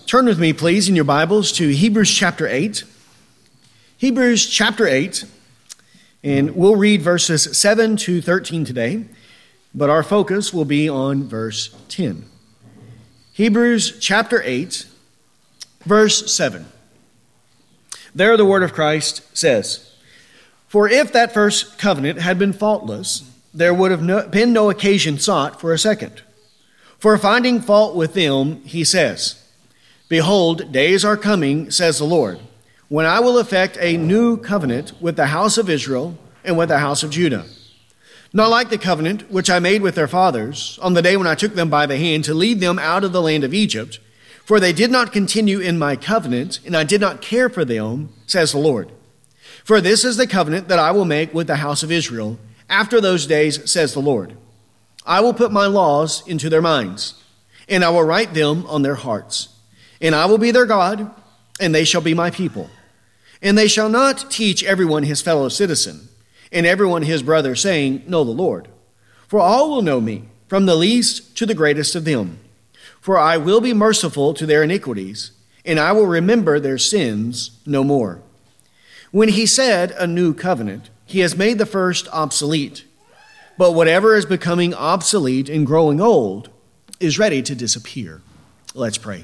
Turn with me, please, in your Bibles to Hebrews chapter 8. Hebrews chapter 8, and we'll read verses 7 to 13 today, but our focus will be on verse 10. Hebrews chapter 8, verse 7. There the word of Christ says, "For if that first covenant had been faultless, there would have been no occasion sought for a second. For finding fault with them, he says, Behold, days are coming, says the Lord, when I will effect a new covenant with the house of Israel and with the house of Judah. Not like the covenant which I made with their fathers on the day when I took them by the hand to lead them out of the land of Egypt, for they did not continue in my covenant, and I did not care for them, says the Lord. For this is the covenant that I will make with the house of Israel after those days, says the Lord. I will put my laws into their minds, and I will write them on their hearts. And I will be their God, and they shall be my people. And they shall not teach everyone his fellow citizen, and everyone his brother, saying, Know the Lord. For all will know me, from the least to the greatest of them. For I will be merciful to their iniquities, and I will remember their sins no more. When he said a new covenant, he has made the first obsolete. But whatever is becoming obsolete and growing old is ready to disappear." Let's pray.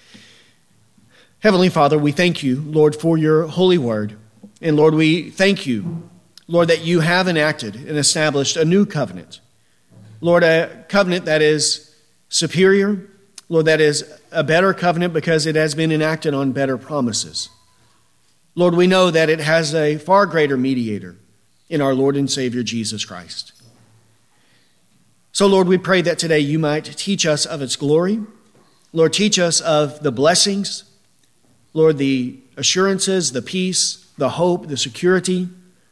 Heavenly Father, we thank you, Lord, for your holy word. And Lord, we thank you, Lord, that you have enacted and established a new covenant. Lord, a covenant that is superior. Lord, that is a better covenant because it has been enacted on better promises. Lord, we know that it has a far greater mediator in our Lord and Savior, Jesus Christ. So, Lord, we pray that today you might teach us of its glory. Lord, teach us of the blessings. Lord, the assurances, the peace, the hope, the security.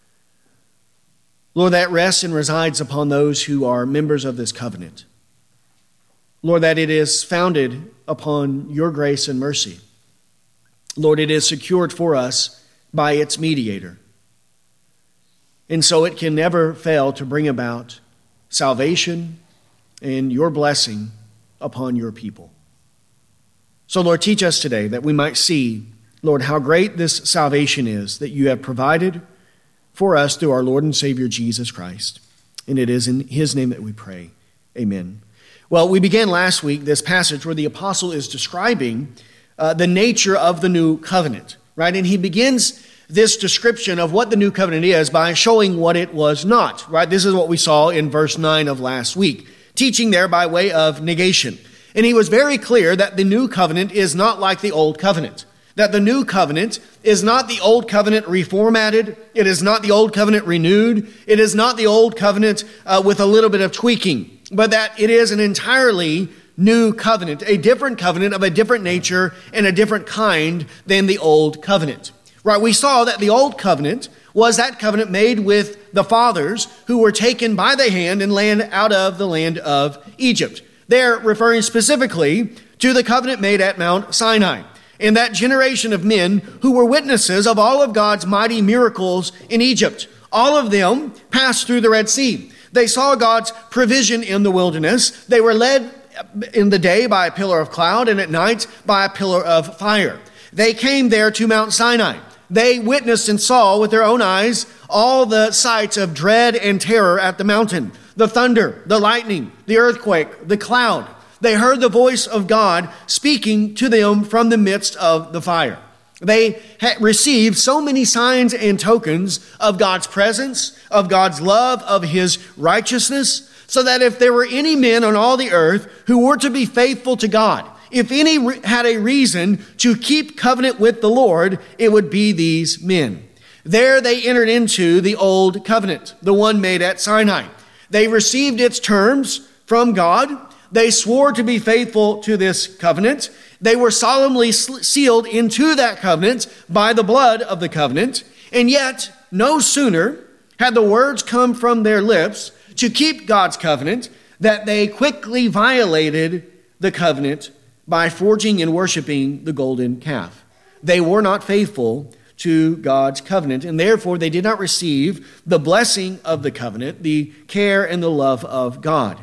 Lord, that rests and resides upon those who are members of this covenant. Lord, that it is founded upon your grace and mercy. Lord, it is secured for us by its mediator. And so it can never fail to bring about salvation and your blessing upon your people. So, Lord, teach us today that we might see, Lord, how great this salvation is that you have provided for us through our Lord and Savior, Jesus Christ. And it is in his name that we pray. Amen. Well, we began last week this passage where the apostle is describing the nature of the new covenant, right? And he begins this description of what the new covenant is by showing what it was not, right? This is what we saw in verse 9 of last week, teaching there by way of negation. And he was very clear that the new covenant is not like the old covenant, that the new covenant is not the old covenant reformatted. It is not the old covenant renewed. It is not the old covenant with a little bit of tweaking, but that it is an entirely new covenant, a different covenant of a different nature and a different kind than the old covenant. Right? We saw that the old covenant was that covenant made with the fathers who were taken by the hand and led out of the land of Egypt. They're referring specifically to the covenant made at Mount Sinai and that generation of men who were witnesses of all of God's mighty miracles in Egypt. All of them passed through the Red Sea. They saw God's provision in the wilderness. They were led in the day by a pillar of cloud and at night by a pillar of fire. They came there to Mount Sinai. They witnessed and saw with their own eyes all the sights of dread and terror at the mountain. The thunder, the lightning, the earthquake, the cloud. They heard the voice of God speaking to them from the midst of the fire. They had received so many signs and tokens of God's presence, of God's love, of his righteousness, so that if there were any men on all the earth who were to be faithful to God, if any had a reason to keep covenant with the Lord, it would be these men. There they entered into the old covenant, the one made at Sinai. They received its terms from God. They swore to be faithful to this covenant. They were solemnly sealed into that covenant by the blood of the covenant. And yet, no sooner had the words come from their lips to keep God's covenant that they quickly violated the covenant by forging and worshiping the golden calf. They were not faithful to God's covenant, and therefore they did not receive the blessing of the covenant, the care and the love of God.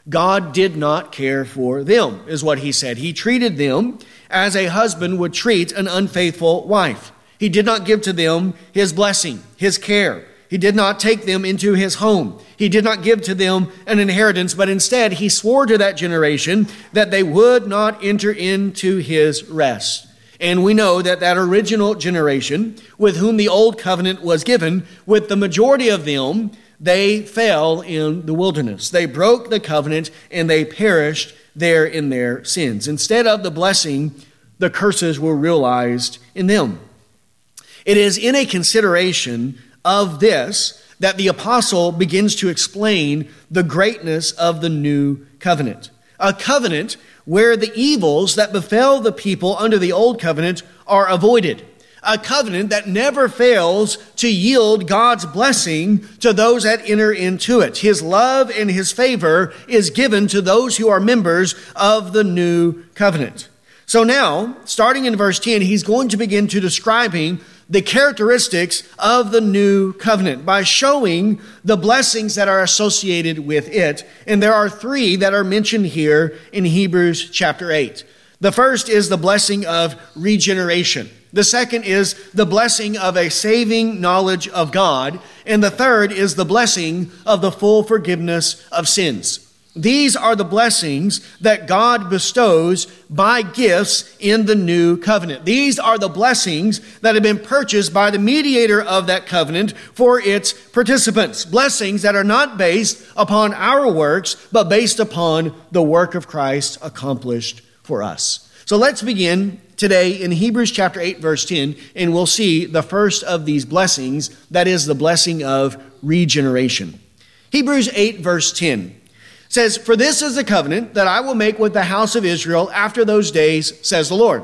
God did not care for them, is what he said. He treated them as a husband would treat an unfaithful wife. He did not give to them his blessing, his care. He did not take them into his home. He did not give to them an inheritance, but instead he swore to that generation that they would not enter into his rest. And we know that that original generation with whom the old covenant was given, with the majority of them, they fell in the wilderness. They broke the covenant and they perished there in their sins. Instead of the blessing, the curses were realized in them. It is in a consideration of this that the apostle begins to explain the greatness of the new covenant. A covenant where the evils that befell the people under the old covenant are avoided. A covenant that never fails to yield God's blessing to those that enter into it. His love and his favor is given to those who are members of the new covenant. So now, starting in verse 10, he's going to begin to describing the characteristics of the new covenant by showing the blessings that are associated with it. And there are three that are mentioned here in Hebrews chapter 8. The first is the blessing of regeneration. The second is the blessing of a saving knowledge of God. And the third is the blessing of the full forgiveness of sins. These are the blessings that God bestows by gifts in the new covenant. These are the blessings that have been purchased by the mediator of that covenant for its participants. Blessings that are not based upon our works, but based upon the work of Christ accomplished for us. So let's begin today in Hebrews chapter 8, verse 10, and we'll see the first of these blessings, that is the blessing of regeneration. Hebrews 8, verse 10. Says, "For this is the covenant that I will make with the house of Israel after those days, says the Lord.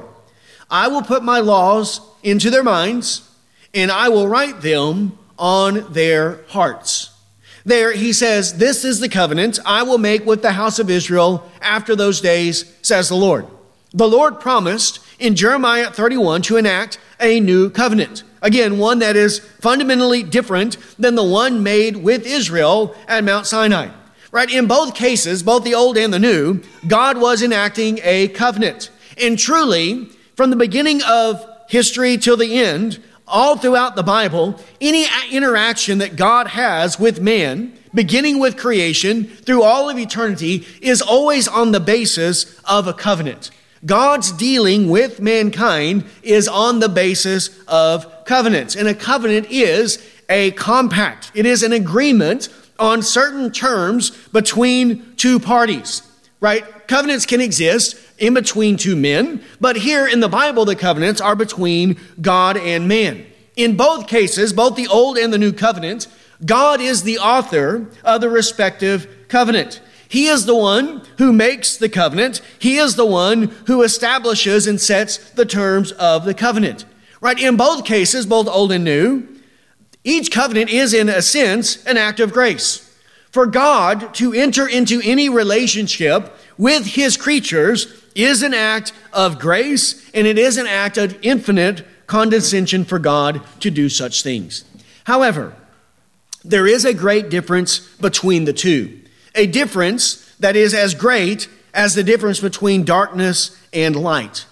I will put my laws into their minds, and I will write them on their hearts." There he says, this is the covenant I will make with the house of Israel after those days, says the Lord. The Lord promised in Jeremiah 31 to enact a new covenant. Again, one that is fundamentally different than the one made with Israel at Mount Sinai. Right? In both cases, both the old and the new, God was enacting a covenant. And truly, from the beginning of history till the end, all throughout the Bible, any interaction that God has with man, beginning with creation through all of eternity, is always on the basis of a covenant. God's dealing with mankind is on the basis of covenants. And a covenant is a compact. It is an agreement on certain terms between two parties, right? Covenants can exist in between two men, but here in the Bible, the covenants are between God and man. In both cases, both the Old and the New Covenant, God is the author of the respective covenant. He is the one who makes the covenant. He is the one who establishes and sets the terms of the covenant, right? In both cases, both Old and New, each covenant is, in a sense, an act of grace. For God to enter into any relationship with his creatures is an act of grace, and it is an act of infinite condescension for God to do such things. However, there is a great difference between the two. A difference that is as great as the difference between darkness and light.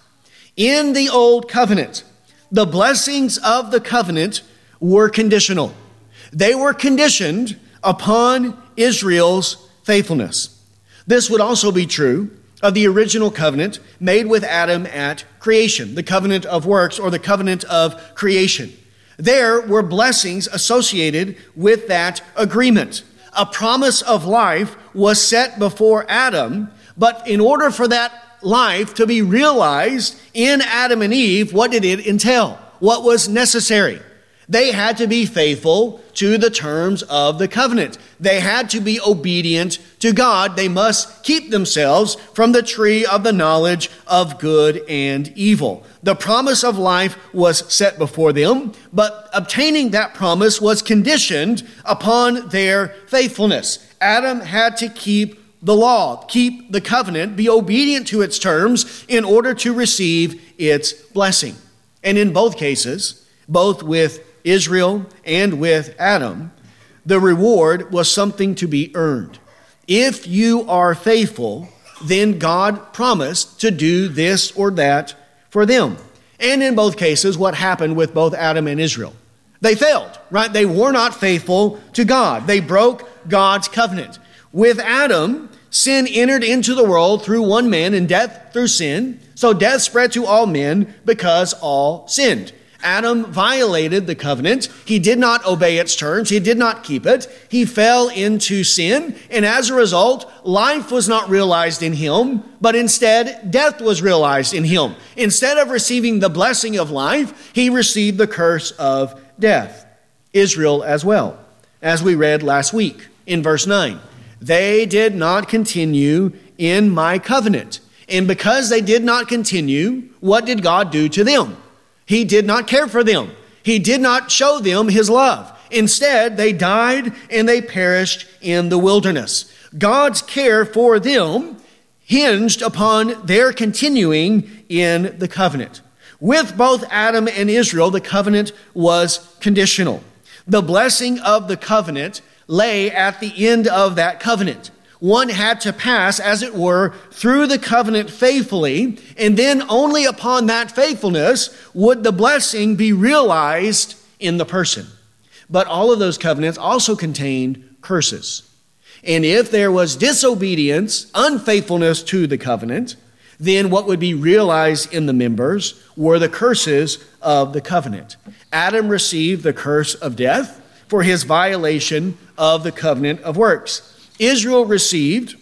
In the old covenant, the blessings of the covenant were conditional. They were conditioned upon Israel's faithfulness. This would also be true of the original covenant made with Adam at creation, the covenant of works or the covenant of creation. There were blessings associated with that agreement. A promise of life was set before Adam, but in order for that life to be realized in Adam and Eve, what did it entail? What was necessary? They had to be faithful to the terms of the covenant. They had to be obedient to God. They must keep themselves from the tree of the knowledge of good and evil. The promise of life was set before them, but obtaining that promise was conditioned upon their faithfulness. Adam had to keep the law, keep the covenant, be obedient to its terms in order to receive its blessing. And in both cases, both with Israel and with Adam, the reward was something to be earned. If you are faithful, then God promised to do this or that for them. And in both cases, what happened with both Adam and Israel? They failed, right? They were not faithful to God. They broke God's covenant. With Adam, sin entered into the world through one man and death through sin. So death spread to all men because all sinned. Adam violated the covenant. He did not obey its terms. He did not keep it. He fell into sin. And as a result, life was not realized in him, but instead death was realized in him. Instead of receiving the blessing of life, he received the curse of death. Israel as well, as we read last week in verse 9. They did not continue in my covenant. And because they did not continue, what did God do to them? He did not care for them. He did not show them his love. Instead, they died and they perished in the wilderness. God's care for them hinged upon their continuing in the covenant. With both Adam and Israel, the covenant was conditional. The blessing of the covenant lay at the end of that covenant. One had to pass, as it were, through the covenant faithfully, and then only upon that faithfulness would the blessing be realized in the person. But all of those covenants also contained curses. And if there was disobedience, unfaithfulness to the covenant, then what would be realized in the members were the curses of the covenant. Adam received the curse of death for his violation of the covenant of works. Israel received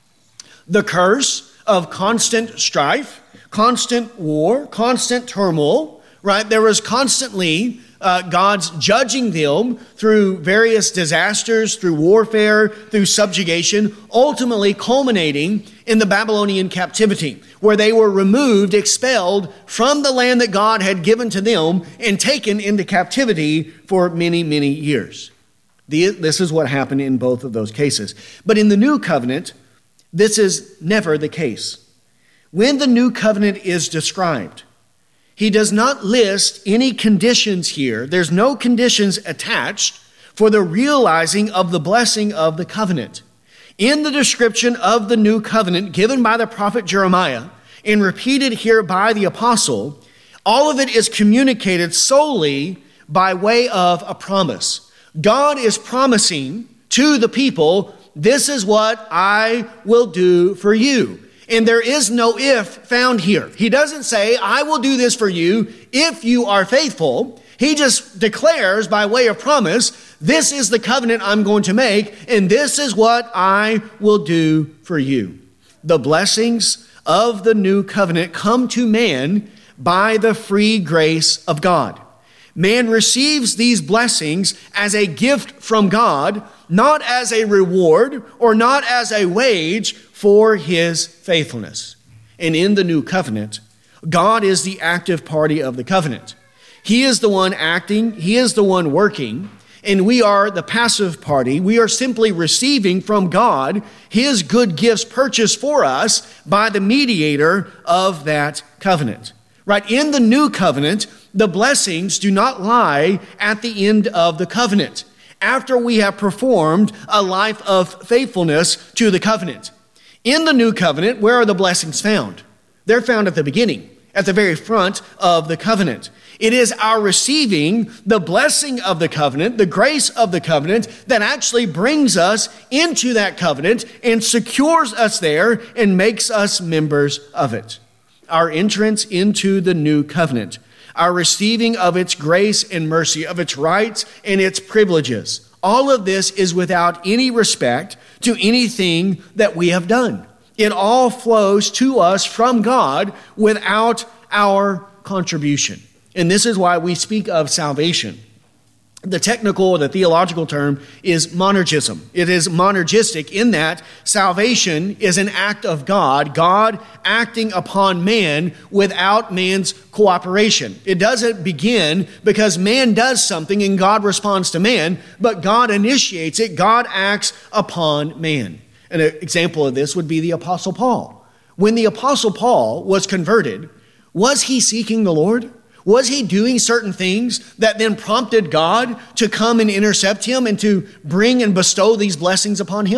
the curse of constant strife, constant war, constant turmoil, right? There was constantly God's judging them through various disasters, through warfare, through subjugation, ultimately culminating in the Babylonian captivity, where they were removed, expelled from the land that God had given to them and taken into captivity for many, many years. This is what happened in both of those cases. But in the new covenant, this is never the case. When the new covenant is described, he does not list any conditions here. There's no conditions attached for the realizing of the blessing of the covenant. In the description of the new covenant given by the prophet Jeremiah and repeated here by the apostle, all of it is communicated solely by way of a promise. God is promising to the people, this is what I will do for you. And there is no if found here. He doesn't say, I will do this for you if you are faithful. He just declares by way of promise, this is the covenant I'm going to make, and this is what I will do for you. The blessings of the new covenant come to man by the free grace of God. Man receives these blessings as a gift from God, not as a reward or not as a wage for his faithfulness. And in the new covenant, God is the active party of the covenant. He is the one acting, he is the one working, and we are the passive party. We are simply receiving from God his good gifts purchased for us by the mediator of that covenant. Right? In the new covenant, the blessings do not lie at the end of the covenant, after we have performed a life of faithfulness to the covenant. In the new covenant, where are the blessings found? They're found at the beginning, at the very front of the covenant. It is our receiving the blessing of the covenant, the grace of the covenant, that actually brings us into that covenant and secures us there and makes us members of it. Our entrance into the new covenant, our receiving of its grace and mercy, of its rights and its privileges. All of this is without any respect to anything that we have done. It all flows to us from God without our contribution. And this is why we speak of salvation. The technical or the theological term is monergism. It is monergistic in that salvation is an act of God, God acting upon man without man's cooperation. It doesn't begin because man does something and God responds to man, but God initiates it. God acts upon man. An example of this would be the Apostle Paul. When the Apostle Paul was converted, was he seeking the Lord? Was he doing certain things that then prompted God to come and intercept him and to bring and bestow these blessings upon him?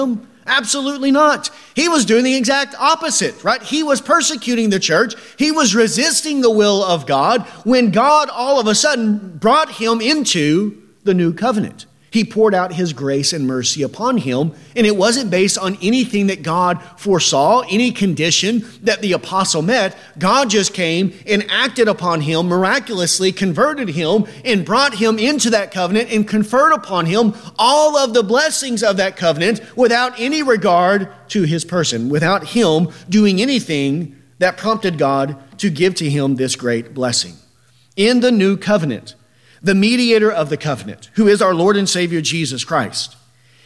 Absolutely not. He was doing the exact opposite, right? He was persecuting the church. He was resisting the will of God when God all of a sudden brought him into the new covenant. He poured out his grace and mercy upon him, and it wasn't based on anything that God foresaw, any condition that the apostle met. God just came and acted upon him, miraculously converted him, and brought him into that covenant and conferred upon him all of the blessings of that covenant without any regard to his person, without him doing anything that prompted God to give to him this great blessing. In the new covenant, the mediator of the covenant, who is our Lord and Savior Jesus Christ,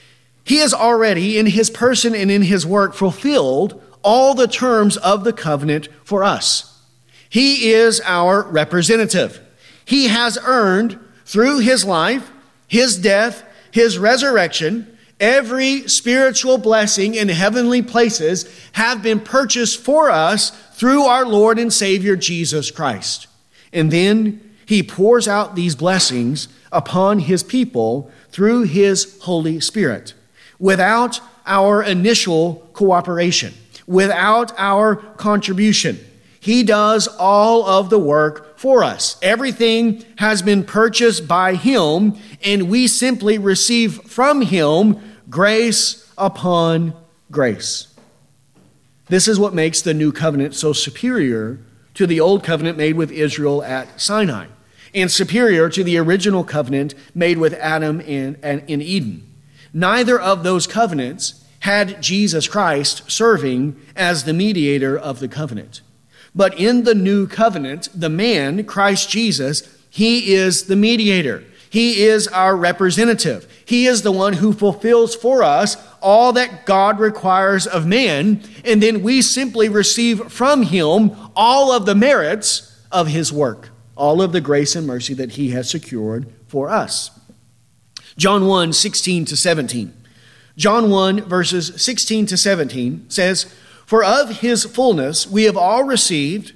he has already in his person and in his work fulfilled all the terms of the covenant for us. He is our representative. He has earned through his life, his death, his resurrection, every spiritual blessing in heavenly places have been purchased for us through our Lord and Savior Jesus Christ. And then he pours out these blessings upon his people through his Holy Spirit without our initial cooperation, without our contribution. He does all of the work for us. Everything has been purchased by him, and we simply receive from him grace upon grace. This is what makes the new covenant so superior to the old covenant made with Israel at Sinai, and superior to the original covenant made with Adam in Eden. Neither of those covenants had Jesus Christ serving as the mediator of the covenant. But in the new covenant, the man, Christ Jesus, he is the mediator. He is our representative. He is the one who fulfills for us all that God requires of man, and then we simply receive from him all of the merits of his work, all of the grace and mercy that he has secured for us. John 1, 16 to 17. John 1, verses 16 to 17 says, "For of his fullness we have all received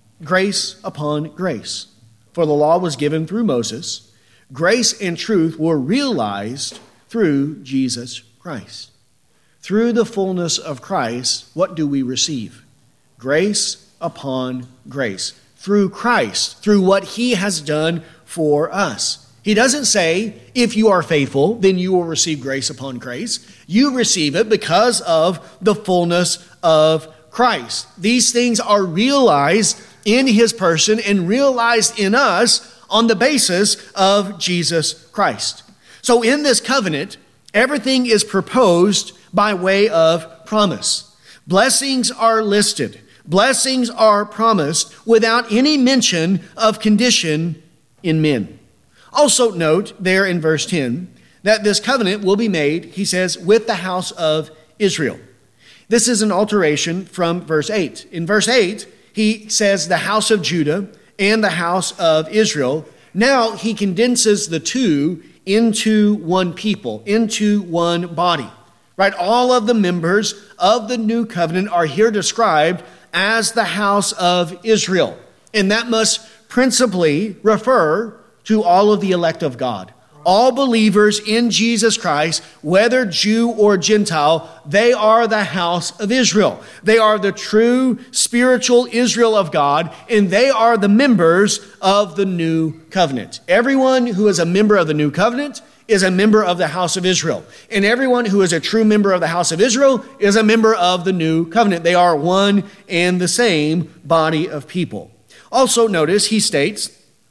grace upon grace. For the law was given through Moses. Grace and truth were realized through Jesus Christ." Through the fullness of Christ, what do we receive? Grace upon grace. Through Christ, through what he has done for us. He doesn't say, if you are faithful, then you will receive grace upon grace. You receive it because of the fullness of Christ. These things are realized in his person and realized in us on the basis of Jesus Christ. So in this covenant, everything is proposed by way of promise. Blessings are listed. Blessings are promised without any mention of condition in men. Also note there in verse 10 that this covenant will be made, he says, with the house of Israel. This is an alteration from verse 8. In verse 8, he says the house of Judah and the house of Israel. Now he condenses the two into one people, into one body. Right? All of the members of the new covenant are here described as the house of Israel. And that must principally refer to all of the elect of God. All believers in Jesus Christ, whether Jew or Gentile, they are the house of Israel. They are the true spiritual Israel of God, and they are the members of the new covenant. Everyone who is a member of the new covenant is a member of the house of Israel. And everyone who is a true member of the house of Israel is a member of the new covenant. They are one and the same body of people. Also notice he states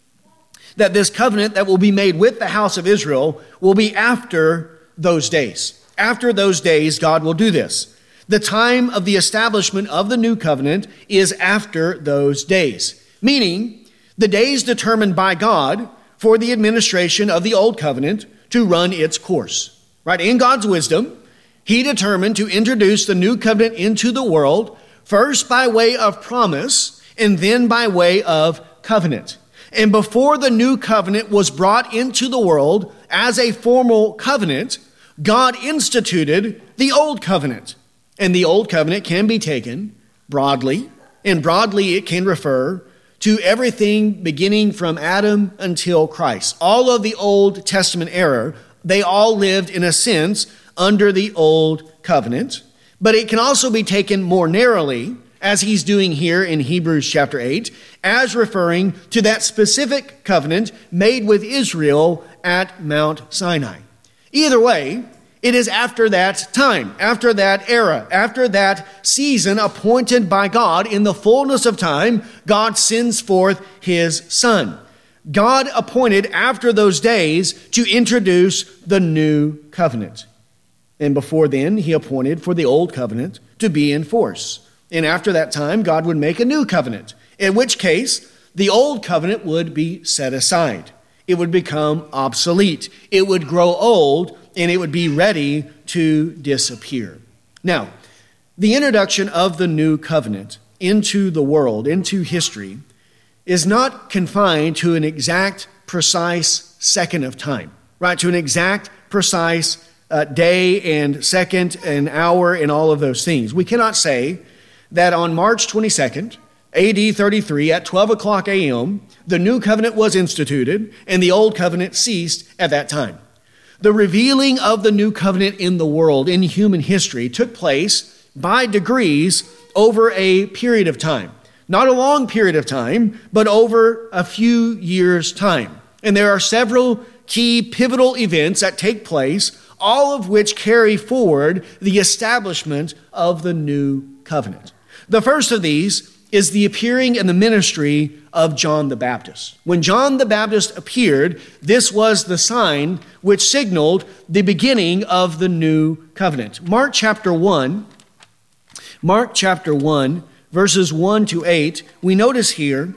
that this covenant that will be made with the house of Israel will be after those days. After those days, God will do this. The time of the establishment of the new covenant is after those days, meaning the days determined by God for the administration of the old covenant to run its course. Right? In God's wisdom, he determined to introduce the new covenant into the world, first by way of promise and then by way of covenant. And before the new covenant was brought into the world as a formal covenant, God instituted the old covenant. And the old covenant can be taken broadly, and broadly it can refer to everything beginning from Adam until Christ. All of the Old Testament era, they all lived in a sense under the old covenant, but it can also be taken more narrowly, as he's doing here in Hebrews chapter 8, as referring to that specific covenant made with Israel at Mount Sinai. Either way, it is after that time, after that era, after that season appointed by God in the fullness of time, God sends forth his Son. God appointed after those days to introduce the new covenant. And before then, he appointed for the old covenant to be in force. And after that time, God would make a new covenant, in which case the old covenant would be set aside. It would become obsolete. It would grow old, and it would be ready to disappear. Now, the introduction of the new covenant into the world, into history, is not confined to an exact, precise second of time, right? To an exact, precise day and second and hour and all of those things. We cannot say that on March 22nd, AD 33, at 12 o'clock a.m., the new covenant was instituted and the old covenant ceased at that time. The revealing of the new covenant in the world, in human history, took place by degrees over a period of time. Not a long period of time, but over a few years' time. And there are several key pivotal events that take place, all of which carry forward the establishment of the new covenant. The first of these is the appearing and the ministry of John the Baptist. When John the Baptist appeared, this was the sign which signaled the beginning of the new covenant. Mark chapter 1, verses 1 to 8, we notice here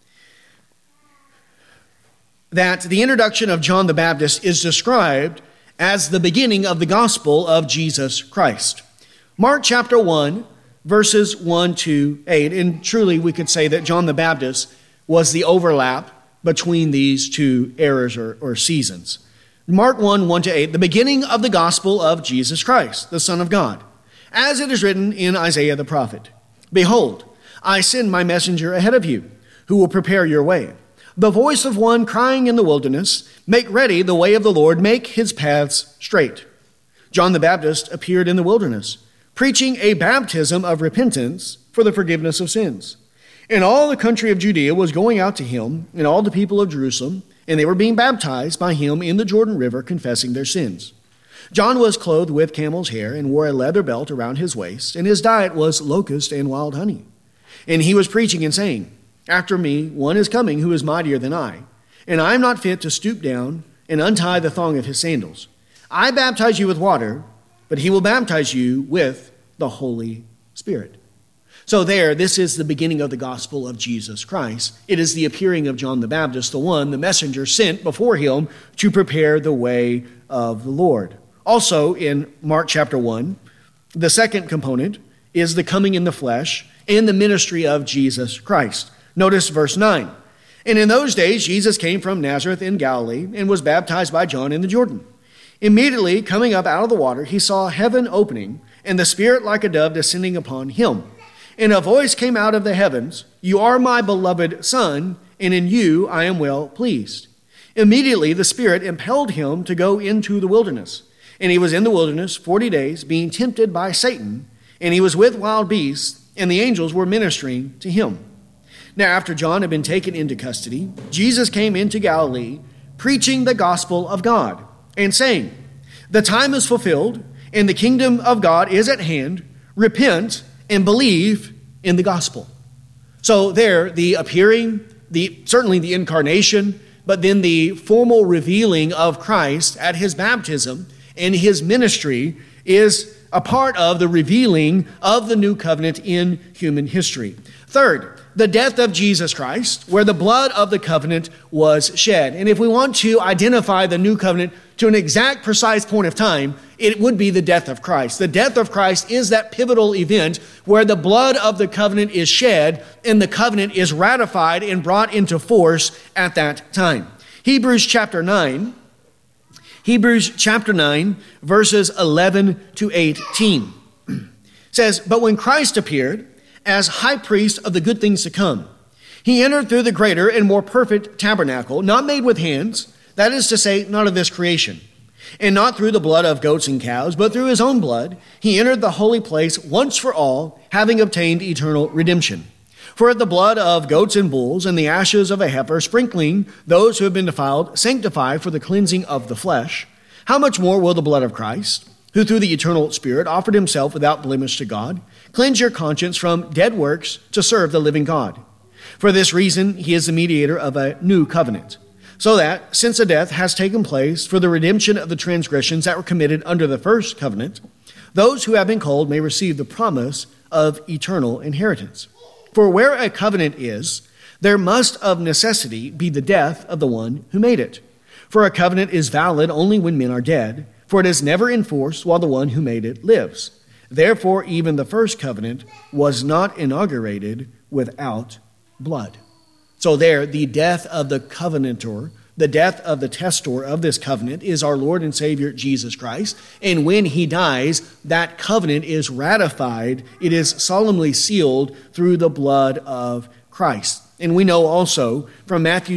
that the introduction of John the Baptist is described as the beginning of the gospel of Jesus Christ. Mark chapter 1, verses 1 to 8, and truly we could say that John the Baptist was the overlap between these two eras or seasons. Mark 1, 1 to 8, the beginning of the gospel of Jesus Christ, the Son of God. As it is written in Isaiah the prophet, "Behold, I send my messenger ahead of you, who will prepare your way. The voice of one crying in the wilderness, make ready the way of the Lord, make his paths straight." John the Baptist appeared in the wilderness, preaching a baptism of repentance for the forgiveness of sins. And all the country of Judea was going out to him, and all the people of Jerusalem, and they were being baptized by him in the Jordan River, confessing their sins. John was clothed with camel's hair and wore a leather belt around his waist, and his diet was locust and wild honey. And he was preaching and saying, "After me, one is coming who is mightier than I, and I am not fit to stoop down and untie the thong of his sandals. I baptize you with water, but he will baptize you with the Holy Spirit." So this is the beginning of the gospel of Jesus Christ. It is the appearing of John the Baptist, the messenger sent before him to prepare the way of the Lord. Also in Mark chapter 1, the second component is the coming in the flesh and the ministry of Jesus Christ. Notice verse 9. "And in those days Jesus came from Nazareth in Galilee and was baptized by John in the Jordan. Immediately coming up out of the water, he saw heaven opening and the Spirit like a dove descending upon him. And a voice came out of the heavens, 'You are my beloved Son, and in you I am well pleased.' Immediately the Spirit impelled him to go into the wilderness. And he was in the wilderness 40 days, being tempted by Satan, and he was with wild beasts, and the angels were ministering to him. Now after John had been taken into custody, Jesus came into Galilee, preaching the gospel of God, and saying, 'The time is fulfilled, and the kingdom of God is at hand. Repent and believe in the gospel.'" So the appearing, certainly the incarnation, but then the formal revealing of Christ at his baptism and his ministry is a part of the revealing of the new covenant in human history. Third, the death of Jesus Christ, where the blood of the covenant was shed. And if we want to identify the new covenant to an exact, precise point of time, it would be the death of Christ. The death of Christ is that pivotal event where the blood of the covenant is shed and the covenant is ratified and brought into force at that time. Hebrews chapter 9, verses 11 to 18 says, "But when Christ appeared as high priest of the good things to come, he entered through the greater and more perfect tabernacle, not made with hands, that is to say, not of this creation. And not through the blood of goats and cows, but through his own blood, he entered the holy place once for all, having obtained eternal redemption. For if the blood of goats and bulls and the ashes of a heifer, sprinkling those who have been defiled, sanctify for the cleansing of the flesh, how much more will the blood of Christ, who through the eternal Spirit offered himself without blemish to God, cleanse your conscience from dead works to serve the living God? For this reason, he is the mediator of a new covenant, so that, since a death has taken place for the redemption of the transgressions that were committed under the first covenant, those who have been called may receive the promise of eternal inheritance. For where a covenant is, there must of necessity be the death of the one who made it. For a covenant is valid only when men are dead, for it is never enforced while the one who made it lives. Therefore, even the first covenant was not inaugurated without blood. So there, the death of the covenantor, the death of the testor of this covenant is our Lord and Savior Jesus Christ. And when he dies, that covenant is ratified. It is solemnly sealed through the blood of Christ. And we know also from Matthew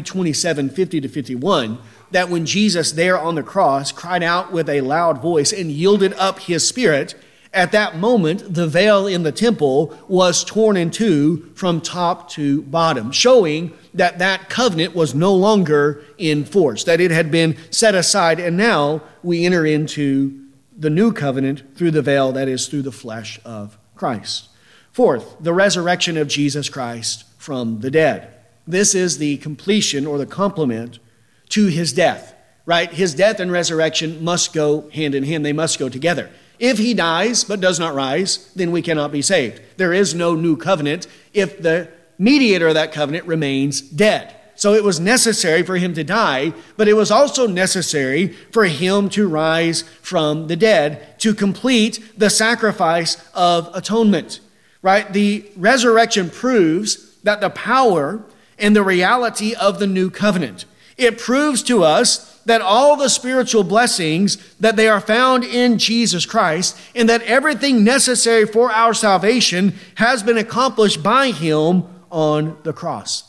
27:50-51, that when Jesus there on the cross cried out with a loud voice and yielded up his spirit, at that moment, the veil in the temple was torn in two from top to bottom, showing that that covenant was no longer in force, that it had been set aside, and now we enter into the new covenant through the veil, that is, through the flesh of Christ. Fourth, the resurrection of Jesus Christ from the dead. This is the completion or the complement to his death, right? His death and resurrection must go hand in hand. They must go together. If he dies but does not rise, then we cannot be saved. There is no new covenant if the mediator of that covenant remains dead. So it was necessary for him to die, but it was also necessary for him to rise from the dead to complete the sacrifice of atonement, right? The resurrection proves that the power and the reality of the new covenant. It proves to us that all the spiritual blessings, that they are found in Jesus Christ, and that everything necessary for our salvation has been accomplished by him on the cross.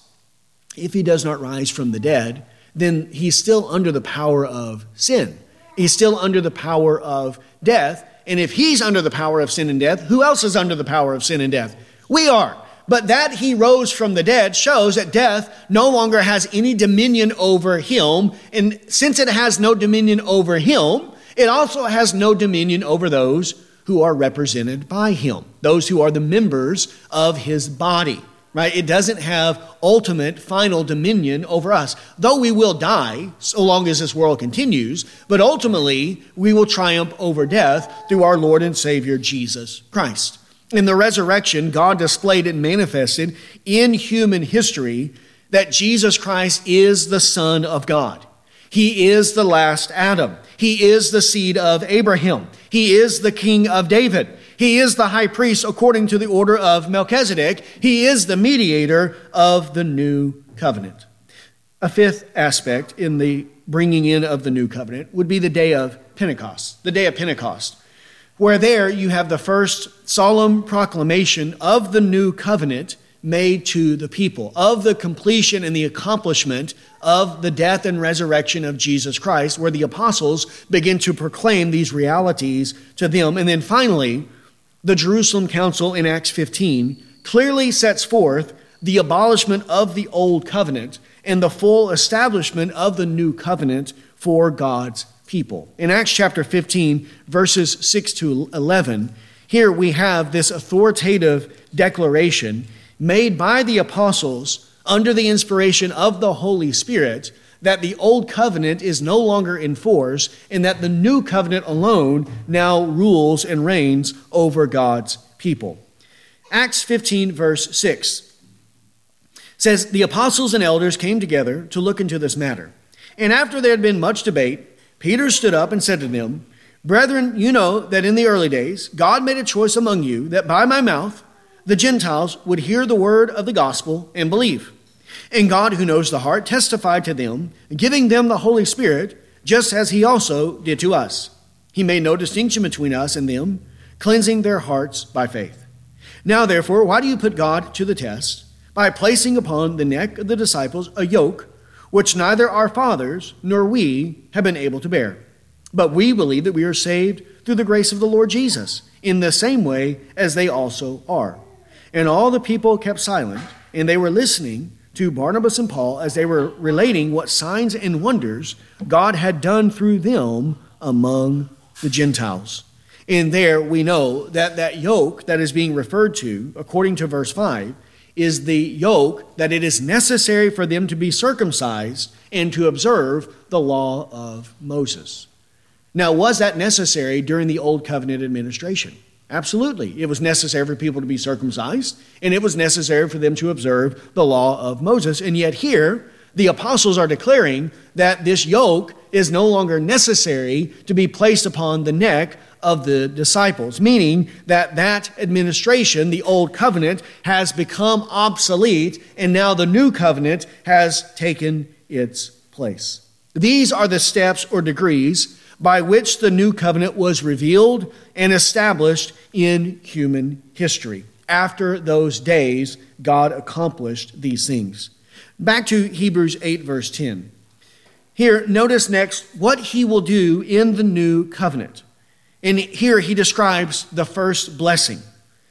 If he does not rise from the dead, then he's still under the power of sin. He's still under the power of death. And if he's under the power of sin and death, who else is under the power of sin and death? We are. But that he rose from the dead shows that death no longer has any dominion over him. And since it has no dominion over him, it also has no dominion over those who are represented by him, those who are the members of his body, right? It doesn't have ultimate, final dominion over us. Though we will die so long as this world continues, but ultimately we will triumph over death through our Lord and Savior, Jesus Christ. In the resurrection, God displayed and manifested in human history that Jesus Christ is the Son of God. He is the last Adam. He is the seed of Abraham. He is the King of David. He is the high priest according to the order of Melchizedek. He is the mediator of the new covenant. A fifth aspect in the bringing in of the new covenant would be the day of Pentecost, the day of Pentecost, where there you have the first solemn proclamation of the new covenant made to the people, of the completion and the accomplishment of the death and resurrection of Jesus Christ, where the apostles begin to proclaim these realities to them. And then finally, the Jerusalem Council in Acts 15 clearly sets forth the abolishment of the old covenant and the full establishment of the new covenant for God's people. In Acts chapter 15, verses 6 to 11, here we have this authoritative declaration made by the apostles under the inspiration of the Holy Spirit that the old covenant is no longer in force and that the new covenant alone now rules and reigns over God's people. Acts 15, verse 6 says, "The apostles and elders came together to look into this matter. And after there had been much debate, Peter stood up and said to them, 'Brethren, you know that in the early days God made a choice among you that by my mouth the Gentiles would hear the word of the gospel and believe. And God, who knows the heart, testified to them, giving them the Holy Spirit, just as he also did to us. He made no distinction between us and them, cleansing their hearts by faith. Now, therefore, why do you put God to the test by placing upon the neck of the disciples a yoke which neither our fathers nor we have been able to bear? But we believe that we are saved through the grace of the Lord Jesus, in the same way as they also are. And all the people kept silent, and they were listening to Barnabas and Paul as they were relating what signs and wonders God had done through them among the Gentiles. And there we know that that yoke that is being referred to, according to verse 5, is the yoke that it is necessary for them to be circumcised and to observe the law of Moses. Now, was that necessary during the Old Covenant administration? Absolutely. It was necessary for people to be circumcised, and it was necessary for them to observe the law of Moses. And yet here, the apostles are declaring that this yoke is no longer necessary to be placed upon the neck of the disciples, meaning that that administration, the Old Covenant, has become obsolete, and now the New Covenant has taken its place. These are the steps or degrees by which the New Covenant was revealed and established in human history. After those days, God accomplished these things. Back to Hebrews 8, verse 10. Here, notice next what he will do in the New Covenant. And here he describes the first blessing.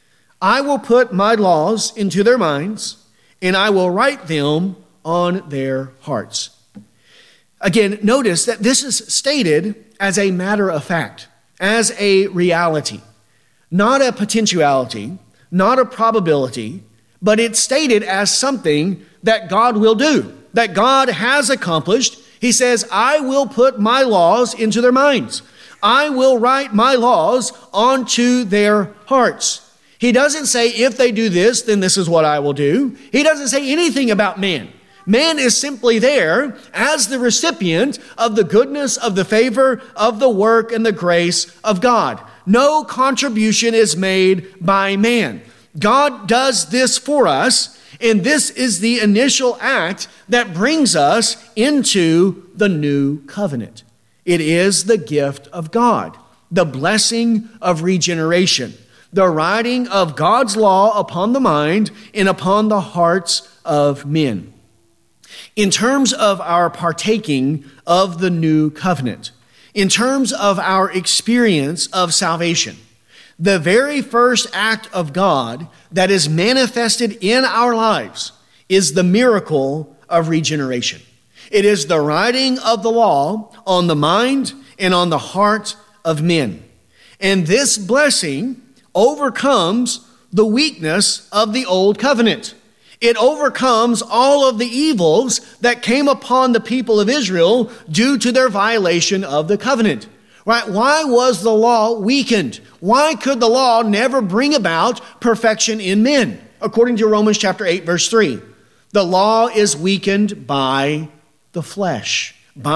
I will put my laws into their minds, and I will write them on their hearts. Again, notice that this is stated as a matter of fact, as a reality, not a potentiality, not a probability, but it's stated as something that God will do, that God has accomplished. He says, I will put my laws into their minds. I will write my laws onto their hearts. He doesn't say, if they do this, then this is what I will do. He doesn't say anything about man. Man is simply there as the recipient of the goodness, of the favor, of the work, and the grace of God. No contribution is made by man. God does this for us, and this is the initial act that brings us into the new covenant. It is the gift of God, the blessing of regeneration, the writing of God's law upon the mind and upon the hearts of men. In terms of our partaking of the new covenant, in terms of our experience of salvation, the very first act of God that is manifested in our lives is the miracle of regeneration. It is the writing of the law on the mind and on the heart of men. And this blessing overcomes the weakness of the old covenant. It overcomes all of the evils that came upon the people of Israel due to their violation of the covenant. Right? Why was the law weakened? Why could the law never bring about perfection in men? According to Romans chapter 8, verse 3, the law is weakened by the flesh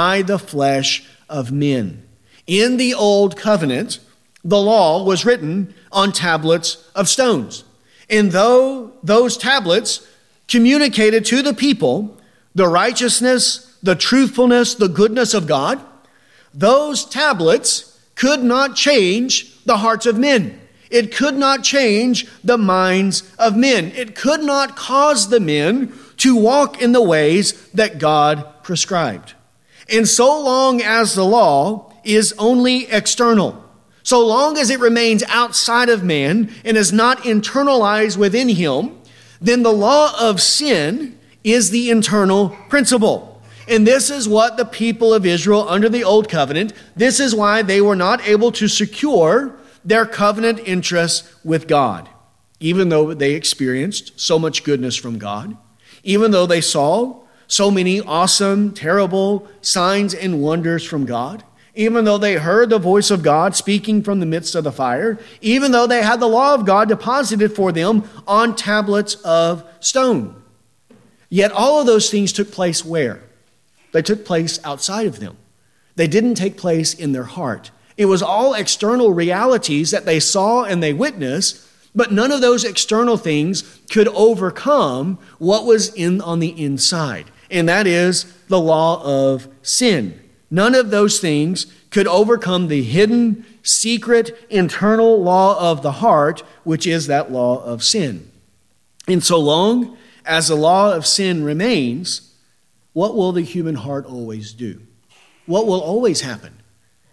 of men. In the old covenant, the law was written on tablets of stones. And though those tablets communicated to the people the righteousness, the truthfulness, the goodness of God, those tablets could not change the hearts of men. It could not change the minds of men. It could not cause the men to walk in the ways that God prescribed. And so long as the law is only external, so long as it remains outside of man and is not internalized within him, then the law of sin is the internal principle. And this is what the people of Israel under the old covenant, this is why they were not able to secure their covenant interests with God, even though they experienced so much goodness from God, even though they saw so many awesome, terrible signs and wonders from God, even though they heard the voice of God speaking from the midst of the fire, even though they had the law of God deposited for them on tablets of stone. Yet all of those things took place where? They took place outside of them. They didn't take place in their heart. It was all external realities that they saw and they witnessed, but none of those external things could overcome what was on the inside, and that is the law of sin. None of those things could overcome the hidden, secret, internal law of the heart, which is that law of sin. And so long as the law of sin remains, what will the human heart always do? What will always happen?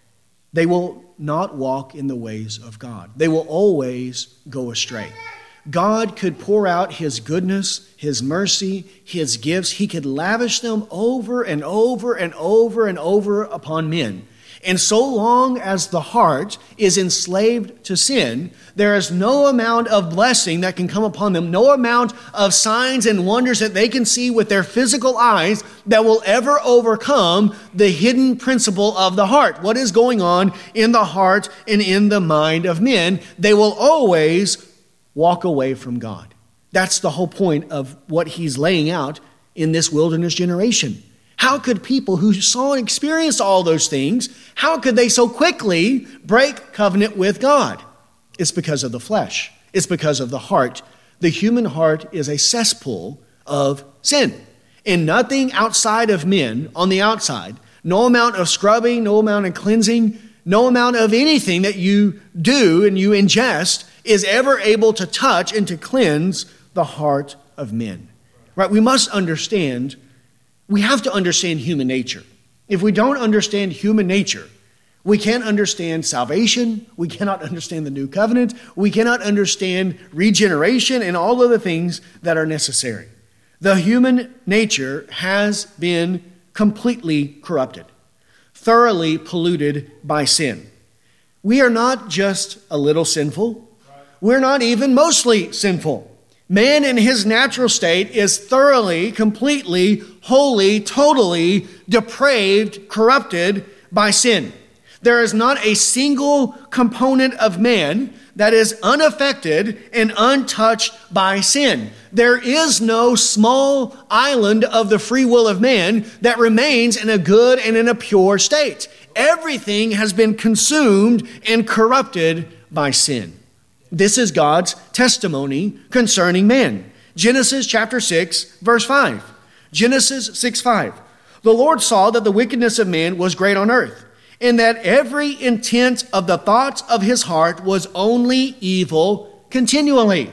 they will not walk in the ways of God. They will always go astray. God could pour out his goodness, his mercy, his gifts. He could lavish them over and over and over and over upon men. And so long as the heart is enslaved to sin, there is no amount of blessing that can come upon them, no amount of signs and wonders that they can see with their physical eyes that will ever overcome the hidden principle of the heart. What is going on in the heart and in the mind of men? They will always walk away from God. That's the whole point of what he's laying out in this wilderness generation. How could people who saw and experienced all those things, how could they so quickly break covenant with God? It's because of the flesh. It's because of the heart. The human heart is a cesspool of sin. And nothing outside of men on the outside, no amount of scrubbing, no amount of cleansing, no amount of anything that you do and you ingest is ever able to touch and to cleanse the heart of men. Right? We must understand. We have to understand human nature. If we don't understand human nature, we can't understand salvation. We cannot understand the new covenant. We cannot understand regeneration and all of the things that are necessary. The human nature has been completely corrupted, thoroughly polluted by sin. We are not just a little sinful. We're not even mostly sinful. Man in his natural state is thoroughly, completely, wholly, totally depraved, corrupted by sin. There is not a single component of man that is unaffected and untouched by sin. There is no small island of the free will of man that remains in a good and in a pure state. Everything has been consumed and corrupted by sin. This is God's testimony concerning man. Genesis chapter 6, verse 5. Genesis 6:5. The Lord saw that the wickedness of man was great on earth, and that every intent of the thoughts of his heart was only evil continually.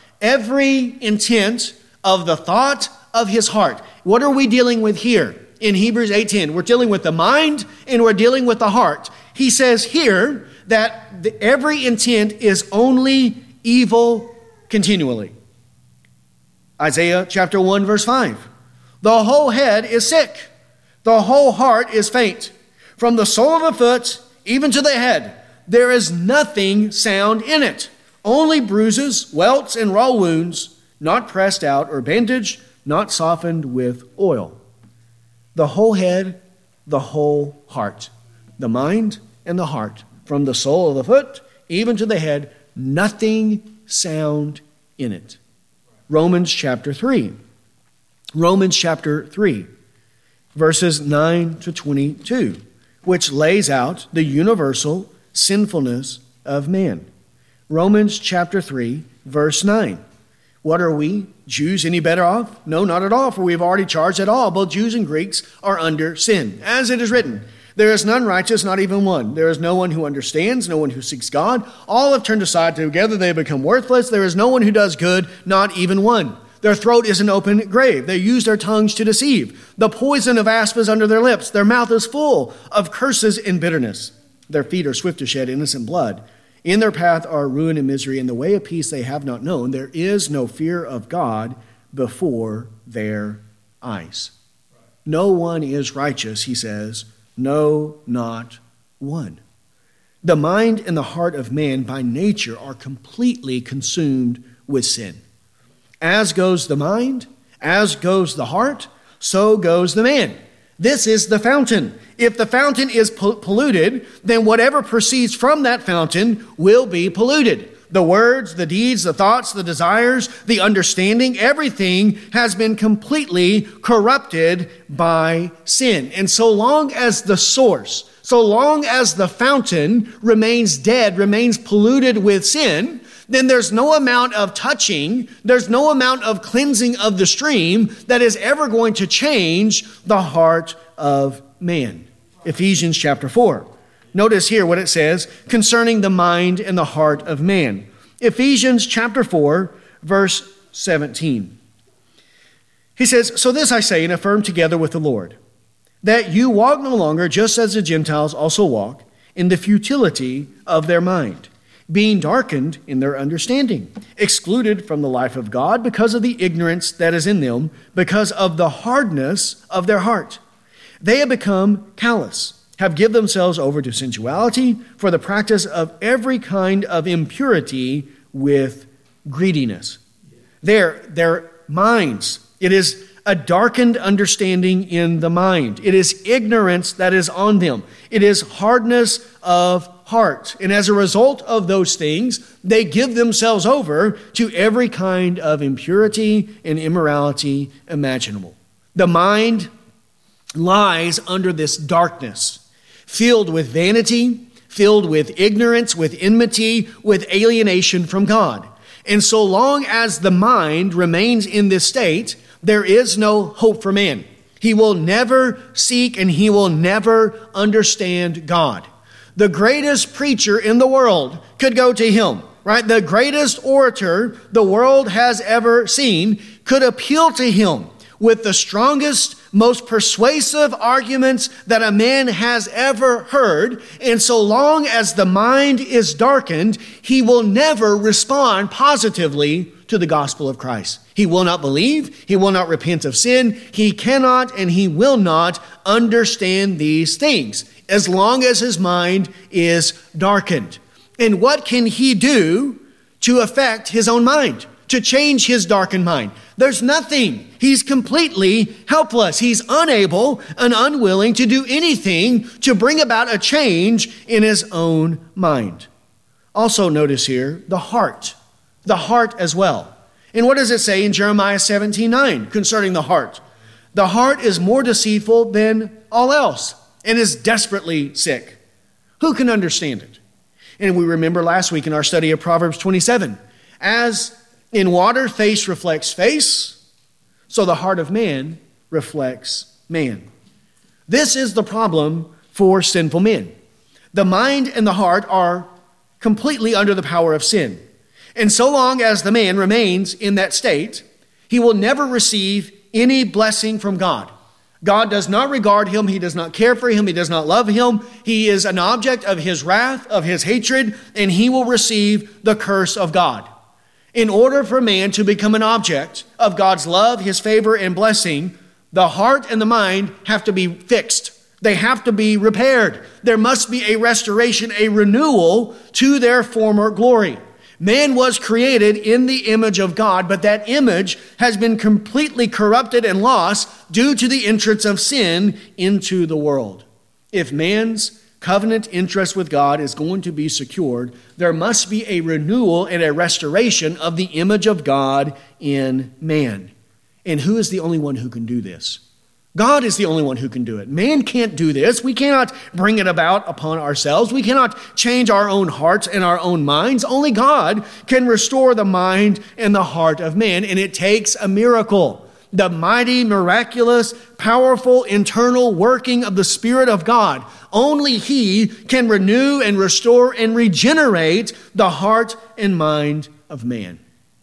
Every intent of the thought of his heart. What are we dealing with here in Hebrews 8:10? We're dealing with the mind and we're dealing with the heart. He says here that every intent is only evil continually. Isaiah chapter 1 verse 5. The whole head is sick. The whole heart is faint. From the sole of the foot even to the head, there is nothing sound in it. Only bruises, welts, and raw wounds, not pressed out or bandaged, not softened with oil. The whole head, the whole heart, the mind and the heart. From the sole of the foot, even to the head, nothing sound in it. Romans chapter 3. Romans chapter 3, verses 9 to 22, which lays out the universal sinfulness of man. Romans chapter 3, verse 9. What are we, Jews, any better off? No, not at all, for we have already charged that all, both Jews and Greeks, are under sin. As it is written, there is none righteous, not even one. There is no one who understands, no one who seeks God. All have turned aside, together they have become worthless. There is no one who does good, not even one. Their throat is an open grave. They use their tongues to deceive. The poison of asp is under their lips. Their mouth is full of curses and bitterness. Their feet are swift to shed innocent blood. In their path are ruin and misery. In the way of peace they have not known. There is no fear of God before their eyes. No one is righteous, he says. No, not one. The mind and the heart of man by nature are completely consumed with sin. As goes the mind, as goes the heart, so goes the man. This is the fountain. If the fountain is polluted, then whatever proceeds from that fountain will be polluted. The words, the deeds, the thoughts, the desires, the understanding, everything has been completely corrupted by sin. And so long as the source, so long as the fountain remains dead, remains polluted with sin, then there's no amount of touching, there's no amount of cleansing of the stream that is ever going to change the heart of man. Ephesians chapter 4. Notice here what it says concerning the mind and the heart of man. Ephesians chapter 4, verse 17. He says, "So this I say and affirm together with the Lord, that you walk no longer just as the Gentiles also walk, in the futility of their mind, being darkened in their understanding, excluded from the life of God because of the ignorance that is in them, because of the hardness of their heart. They have become callous, have given themselves over to sensuality for the practice of every kind of impurity with greediness. Their minds, it is a darkened understanding in the mind. It is ignorance that is on them. It is hardness of heart. And as a result of those things, they give themselves over to every kind of impurity and immorality imaginable. The mind lies under this darkness, filled with vanity, filled with ignorance, with enmity, with alienation from God. And so long as the mind remains in this state, there is no hope for man. He will never seek and he will never understand God. The greatest preacher in the world could go to him, right? The greatest orator the world has ever seen could appeal to him with the strongest, most persuasive arguments that a man has ever heard. And so long as the mind is darkened, he will never respond positively to the gospel of Christ. He will not believe. He will not repent of sin. He cannot and he will not understand these things as long as his mind is darkened. And what can he do to affect his own mind, to change his darkened mind? There's nothing. He's completely helpless. He's unable and unwilling to do anything to bring about a change in his own mind. Also notice here the heart as well. And what does it say in Jeremiah 17:9 concerning the heart? The heart is more deceitful than all else and is desperately sick. Who can understand it? And we remember last week in our study of Proverbs 27, as in water face reflects face, so the heart of man reflects man. This is the problem for sinful men. The mind and the heart are completely under the power of sin. And so long as the man remains in that state, he will never receive any blessing from God. God does not regard him. He does not care for him. He does not love him. He is an object of his wrath, of his hatred, and he will receive the curse of God. In order for man to become an object of God's love, his favor, and blessing, the heart and the mind have to be fixed. They have to be repaired. There must be a restoration, a renewal to their former glory. Man was created in the image of God, but that image has been completely corrupted and lost due to the entrance of sin into the world. If man's covenant interest with God is going to be secured, there must be a renewal and a restoration of the image of God in man. And who is the only one who can do this? God is the only one who can do it. Man can't do this. We cannot bring it about upon ourselves. We cannot change our own hearts and our own minds. Only God can restore the mind and the heart of man, and it takes a miracle. The mighty, miraculous, powerful, internal working of the Spirit of God. Only He can renew and restore and regenerate the heart and mind of man.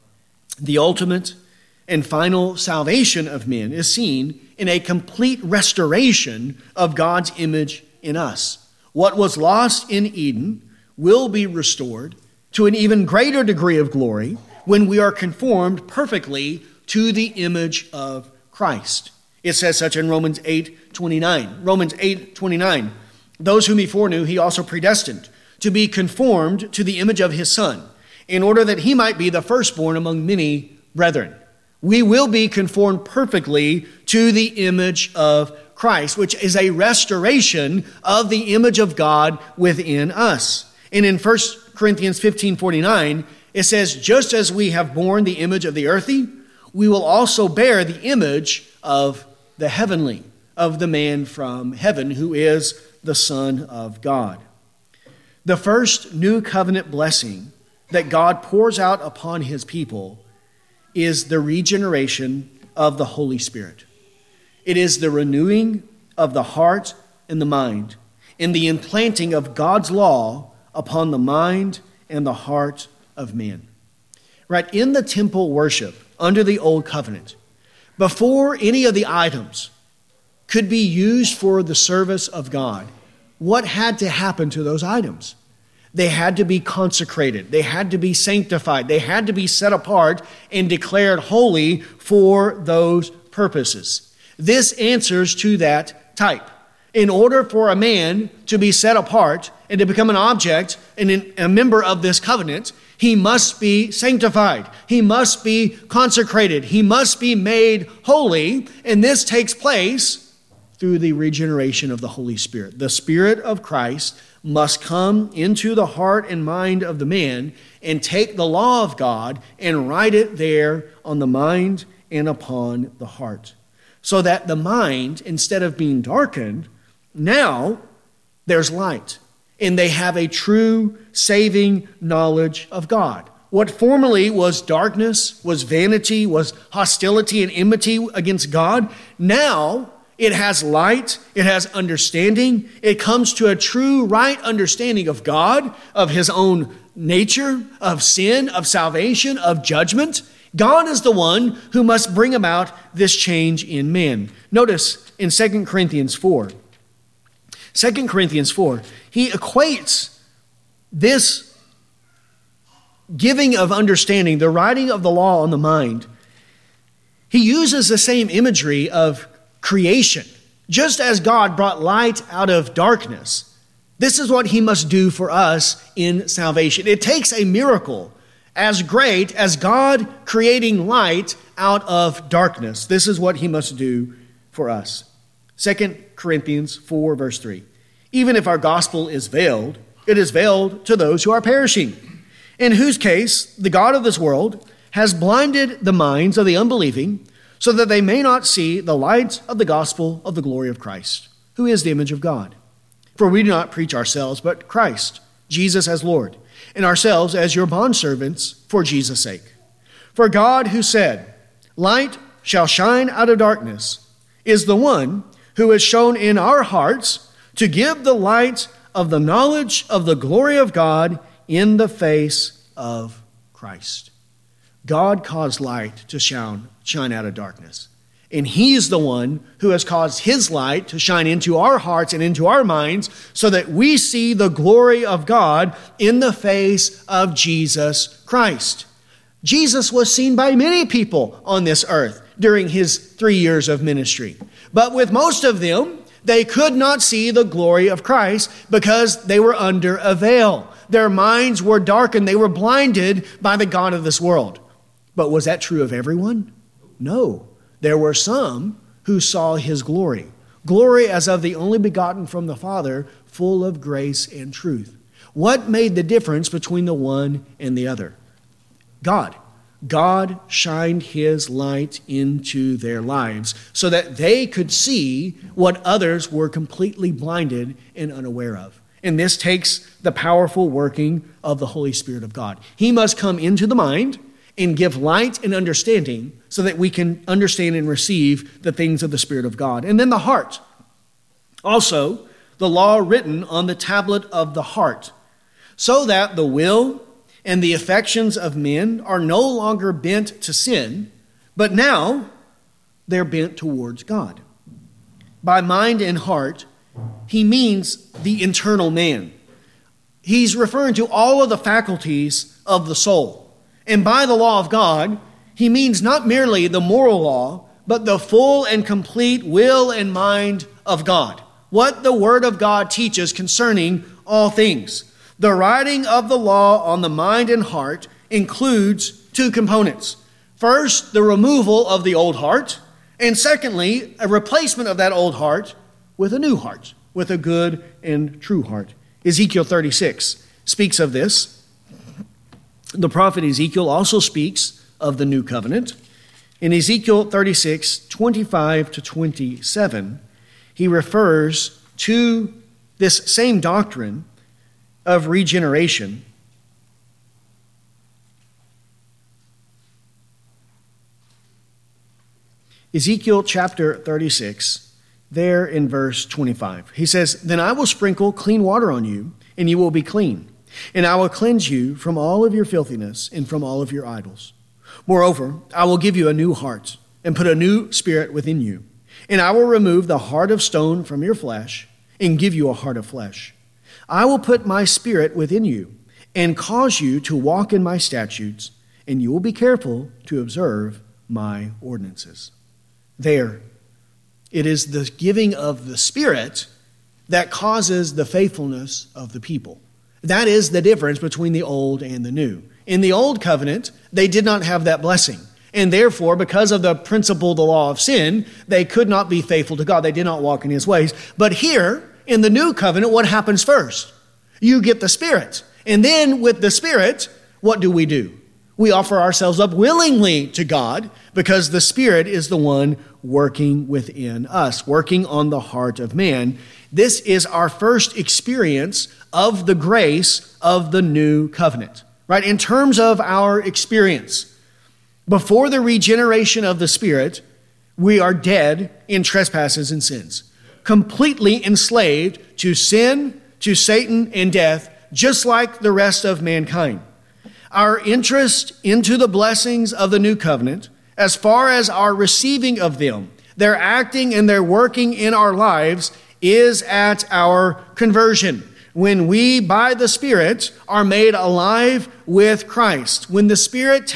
The ultimate and final salvation of men is seen in a complete restoration of God's image in us. What was lost in Eden will be restored to an even greater degree of glory when we are conformed perfectly to the image of Christ. It says such in Romans 8:29. Romans 8:29. Those whom he foreknew, he also predestined to be conformed to the image of his Son, in order that he might be the firstborn among many brethren. We will be conformed perfectly to the image of Christ, which is a restoration of the image of God within us. And in 1 Corinthians 15:49, it says, just as we have borne the image of the earthy, we will also bear the image of the heavenly, of the man from heaven, who is the Son of God. The first new covenant blessing that God pours out upon his people is the regeneration of the Holy Spirit. It is the renewing of the heart and the mind, and the implanting of God's law upon the mind and the heart of man. Right, in the temple worship under the Old Covenant, before any of the items could be used for the service of God, what had to happen to those items? They had to be consecrated. They had to be sanctified. They had to be set apart and declared holy for those purposes. This answers to that type. In order for a man to be set apart and to become an object and a member of this covenant, he must be sanctified. He must be consecrated. He must be made holy. And this takes place through the regeneration of the Holy Spirit. The Spirit of Christ must come into the heart and mind of the man and take the law of God and write it there on the mind and upon the heart. So that the mind, instead of being darkened, now there's light. And they have a true saving knowledge of God. What formerly was darkness, was vanity, was hostility and enmity against God, now it has light, it has understanding, it comes to a true right understanding of God, of his own nature, of sin, of salvation, of judgment. God is the one who must bring about this change in men. Notice in 2 Corinthians 4. 2 Corinthians 4, he equates this giving of understanding, the writing of the law on the mind. He uses the same imagery of creation. Just as God brought light out of darkness, this is what he must do for us in salvation. It takes a miracle as great as God creating light out of darkness. This is what he must do for us. 2 Corinthians 4, verse 3. Even if our gospel is veiled, it is veiled to those who are perishing, in whose case the God of this world has blinded the minds of the unbelieving, so that they may not see the light of the gospel of the glory of Christ, who is the image of God. For we do not preach ourselves, but Christ, Jesus as Lord, and ourselves as your bondservants for Jesus' sake. For God, who said, "Light shall shine out of darkness," is the one who has shown in our hearts to give the light of the knowledge of the glory of God in the face of Christ. God caused light to shine out of darkness. And he is the one who has caused his light to shine into our hearts and into our minds so that we see the glory of God in the face of Jesus Christ. Jesus was seen by many people on this earth during his 3 years of ministry. But with most of them, they could not see the glory of Christ because they were under a veil. Their minds were darkened. They were blinded by the God of this world. But was that true of everyone? No. There were some who saw his glory. Glory as of the only begotten from the Father, full of grace and truth. What made the difference between the one and the other? God. God shined his light into their lives so that they could see what others were completely blinded and unaware of. And this takes the powerful working of the Holy Spirit of God. He must come into the mind and give light and understanding so that we can understand and receive the things of the Spirit of God. And then the heart. Also, the law written on the tablet of the heart, so that the will and the affections of men are no longer bent to sin, but now they're bent towards God. By mind and heart, he means the internal man. He's referring to all of the faculties of the soul. And by the law of God, he means not merely the moral law, but the full and complete will and mind of God. What the Word of God teaches concerning all things. The writing of the law on the mind and heart includes two components. First, the removal of the old heart, and secondly, a replacement of that old heart with a new heart, with a good and true heart. Ezekiel 36 speaks of this. The prophet Ezekiel also speaks of the new covenant. In Ezekiel 36, 25 to 27, he refers to this same doctrine of regeneration. Ezekiel chapter 36, there in verse 25. He says, "Then I will sprinkle clean water on you, and you will be clean. And I will cleanse you from all of your filthiness and from all of your idols. Moreover, I will give you a new heart and put a new spirit within you. And I will remove the heart of stone from your flesh and give you a heart of flesh. I will put my spirit within you and cause you to walk in my statutes, and you will be careful to observe my ordinances. There, it is the giving of the Spirit that causes the faithfulness of the people. That is the difference between the old and the new. In the old covenant, they did not have that blessing. And therefore, because of the principle, the law of sin, they could not be faithful to God. They did not walk in his ways. But here, in the new covenant, what happens first? You get the Spirit. And then with the Spirit, what do? We offer ourselves up willingly to God because the Spirit is the one working within us, working on the heart of man. This is our first experience of the grace of the new covenant, right? In terms of our experience, before the regeneration of the Spirit, we are dead in trespasses and sins, completely enslaved to sin, to Satan, and death, just like the rest of mankind. Our interest into the blessings of the new covenant, as far as our receiving of them, their acting and their working in our lives, is at our conversion. When we, by the Spirit, are made alive with Christ. When the Spirit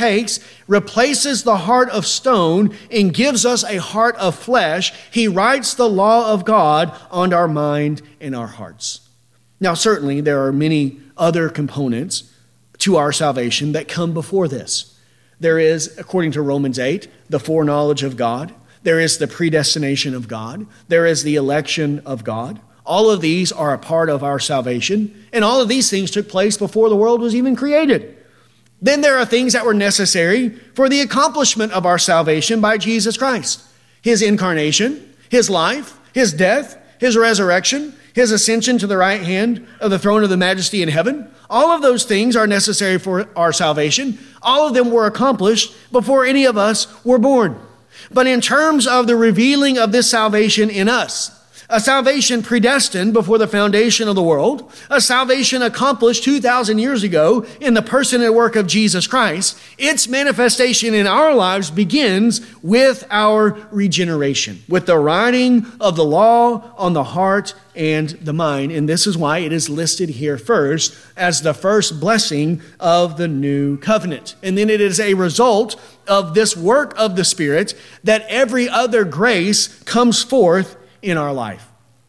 replaces the heart of stone and gives us a heart of flesh, he writes the law of God on our mind and our hearts. Now, certainly, there are many other components to our salvation that come before this. There is, according to Romans 8, the foreknowledge of God. There is the predestination of God. There is the election of God. All of these are a part of our salvation, and all of these things took place before the world was even created. Then there are things that were necessary for the accomplishment of our salvation by Jesus Christ. His incarnation, his life, his death, his resurrection, his ascension to the right hand of the throne of the majesty in heaven. All of those things are necessary for our salvation. All of them were accomplished before any of us were born. But in terms of the revealing of this salvation in us, a salvation predestined before the foundation of the world, a salvation accomplished 2,000 years ago in the person and work of Jesus Christ, its manifestation in our lives begins with our regeneration, with the writing of the law on the heart and the mind. And this is why it is listed here first as the first blessing of the new covenant. And then it is a result of this work of the Spirit that every other grace comes forth in our life.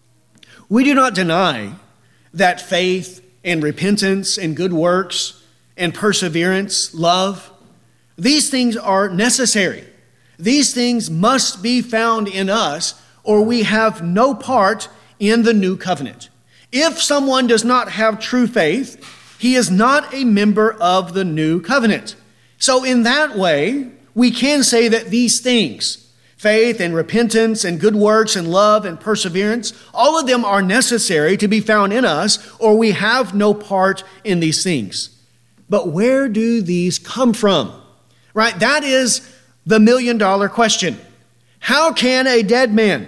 We do not deny that faith and repentance and good works and perseverance, love, these things are necessary. These things must be found in us, or we have no part in the new covenant. If someone does not have true faith, he is not a member of the new covenant. So in that way, we can say that these things, faith and repentance and good works and love and perseverance, all of them are necessary to be found in us, or we have no part in these things. But where do these come from? Right? That is the million-dollar question. How can a dead man,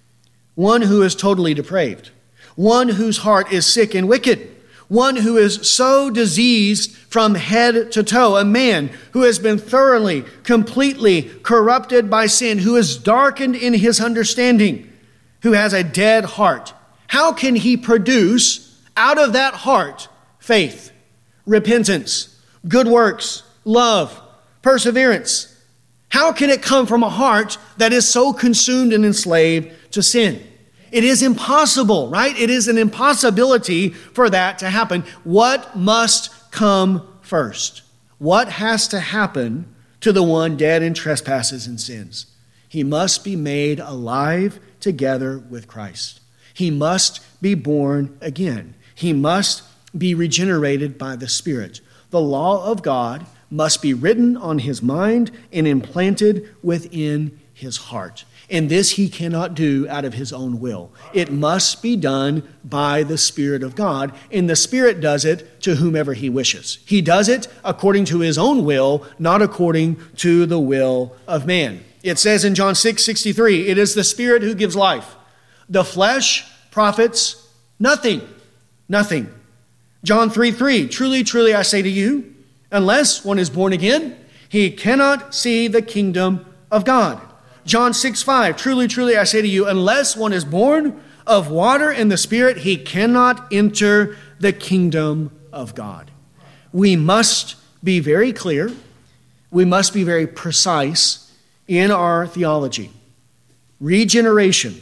one who is totally depraved, one whose heart is sick and wicked, one who is so diseased from head to toe, a man who has been thoroughly, completely corrupted by sin, who is darkened in his understanding, who has a dead heart, how can he produce out of that heart faith, repentance, good works, love, perseverance? How can it come from a heart that is so consumed and enslaved to sin? It is impossible, right? It is an impossibility for that to happen. What must come first? What has to happen to the one dead in trespasses and sins? He must be made alive together with Christ. He must be born again. He must be regenerated by the Spirit. The law of God must be written on his mind and implanted within his heart. And this he cannot do out of his own will. It must be done by the Spirit of God, and the Spirit does it to whomever he wishes. He does it according to his own will, not according to the will of man. It says in John 6:63, it is the Spirit who gives life. The flesh profits nothing. Nothing. John 3:3, truly, truly, I say to you, unless one is born again, he cannot see the kingdom of God. John 6:5, truly, truly, I say to you, unless one is born of water and the Spirit, he cannot enter the kingdom of God. We must be very clear. We must be very precise in our theology. Regeneration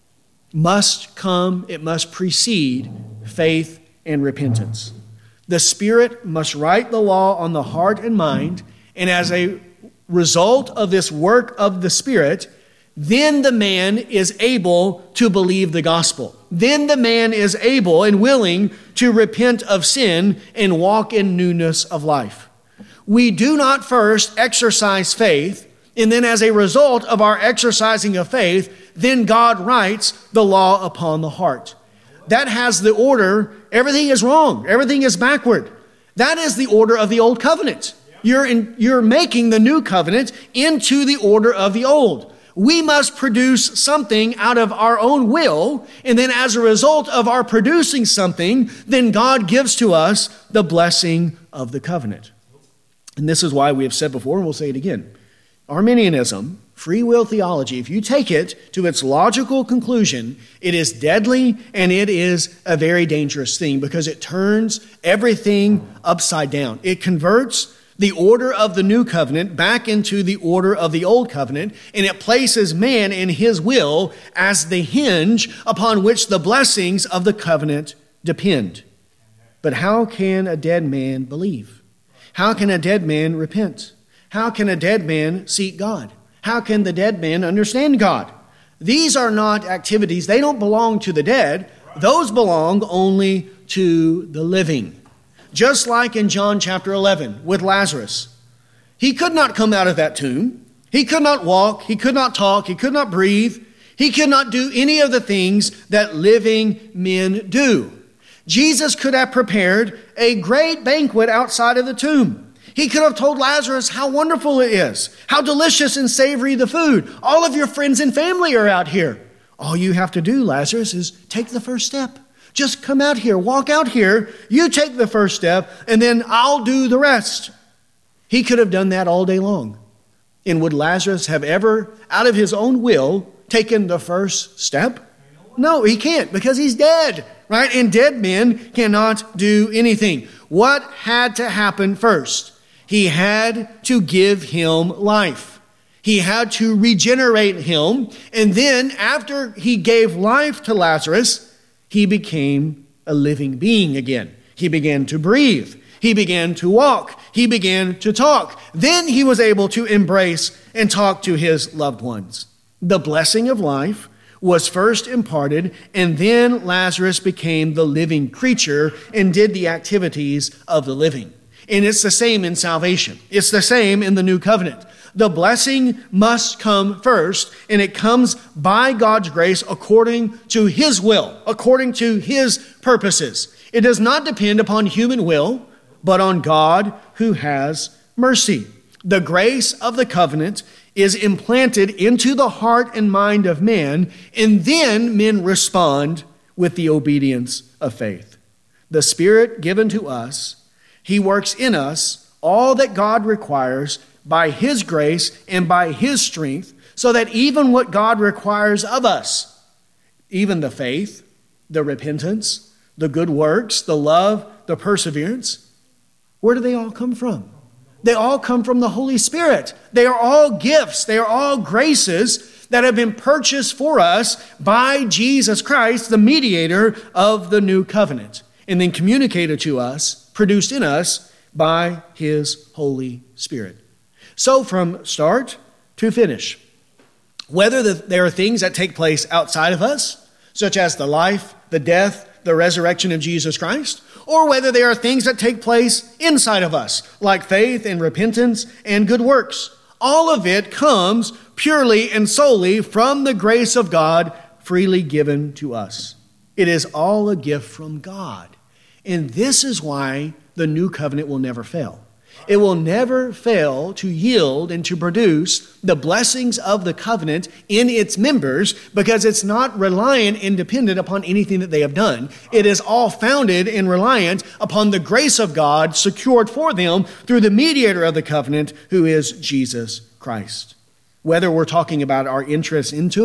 must come, it must precede faith and repentance. The Spirit must write the law on the heart and mind, and as a result of this work of the Spirit, then the man is able to believe the gospel. Then the man is able and willing to repent of sin and walk in newness of life. We do not first exercise faith, and then as a result of our exercising of faith, then God writes the law upon the heart. That has the order. Everything is wrong. Everything is backward. That is the order of the old covenant. You're making the new covenant into the order of the old. We must produce something out of our own will, and then as a result of our producing something, then God gives to us the blessing of the covenant. And this is why we have said before, and we'll say it again. Arminianism, free will theology, if you take it to its logical conclusion, it is deadly and it is a very dangerous thing because it turns everything upside down. It converts the order of the new covenant back into the order of the old covenant, and it places man and his will as the hinge upon which the blessings of the covenant depend. But how can a dead man believe? How can a dead man repent? How can a dead man seek God? How can the dead man understand God? These are not activities. They don't belong to the dead. Those belong only to the living. Just like in John chapter 11 with Lazarus. He could not come out of that tomb. He could not walk. He could not talk. He could not breathe. He could not do any of the things that living men do. Jesus could have prepared a great banquet outside of the tomb. He could have told Lazarus how wonderful it is, how delicious and savory the food. All of your friends and family are out here. All you have to do, Lazarus, is take the first step. Just come out here, walk out here, you take the first step, and then I'll do the rest. He could have done that all day long. And would Lazarus have ever, out of his own will, taken the first step? No, he can't, because he's dead, right? And dead men cannot do anything. What had to happen first? He had to give him life. He had to regenerate him. And then after he gave life to Lazarus, he became a living being again. He began to breathe. He began to walk. He began to talk. Then he was able to embrace and talk to his loved ones. The blessing of life was first imparted, and then Lazarus became the living creature and did the activities of the living. And it's the same in salvation. It's the same in the new covenant. The blessing must come first, and it comes by God's grace according to his will, according to his purposes. It does not depend upon human will, but on God who has mercy. The grace of the covenant is implanted into the heart and mind of man, and then men respond with the obedience of faith. The Spirit given to us, he works in us all that God requires by his grace and by his strength, so that even what God requires of us, even the faith, the repentance, the good works, the love, the perseverance, where do they all come from? They all come from the Holy Spirit. They are all gifts. They are all graces that have been purchased for us by Jesus Christ, the mediator of the new covenant, and then communicated to us, produced in us by his Holy Spirit. So from start to finish, whether there are things that take place outside of us, such as the life, the death, the resurrection of Jesus Christ, or whether there are things that take place inside of us, like faith and repentance and good works, all of it comes purely and solely from the grace of God freely given to us. It is all a gift from God. And this is why the new covenant will never fail. It will never fail to yield and to produce the blessings of the covenant in its members, because it's not reliant and dependent upon anything that they have done. It is all founded and reliant upon the grace of God secured for them through the mediator of the covenant, who is Jesus Christ. Whether we're talking about our entrance into it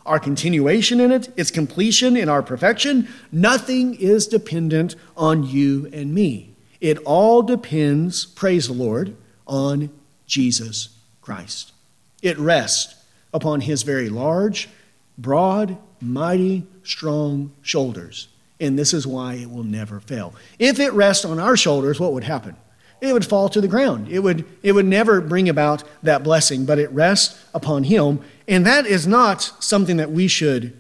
our continuation in it, its completion in our perfection, nothing is dependent on you and me. It all depends, praise the Lord, on Jesus Christ. It rests upon his very large, broad, mighty, strong shoulders. And this is why it will never fail. If it rests on our shoulders, what would happen? It would fall to the ground. It would never bring about that blessing, but it rests upon him. And that is not something that we should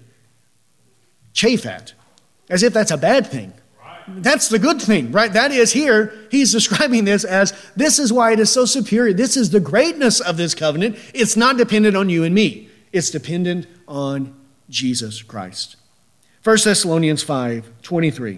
chafe at, as if that's a bad thing. That's the good thing, right? That is here, he's describing this as, this is why it is so superior. This is the greatness of this covenant. It's not dependent on you and me. It's dependent on Jesus Christ. 1 Thessalonians 5:23.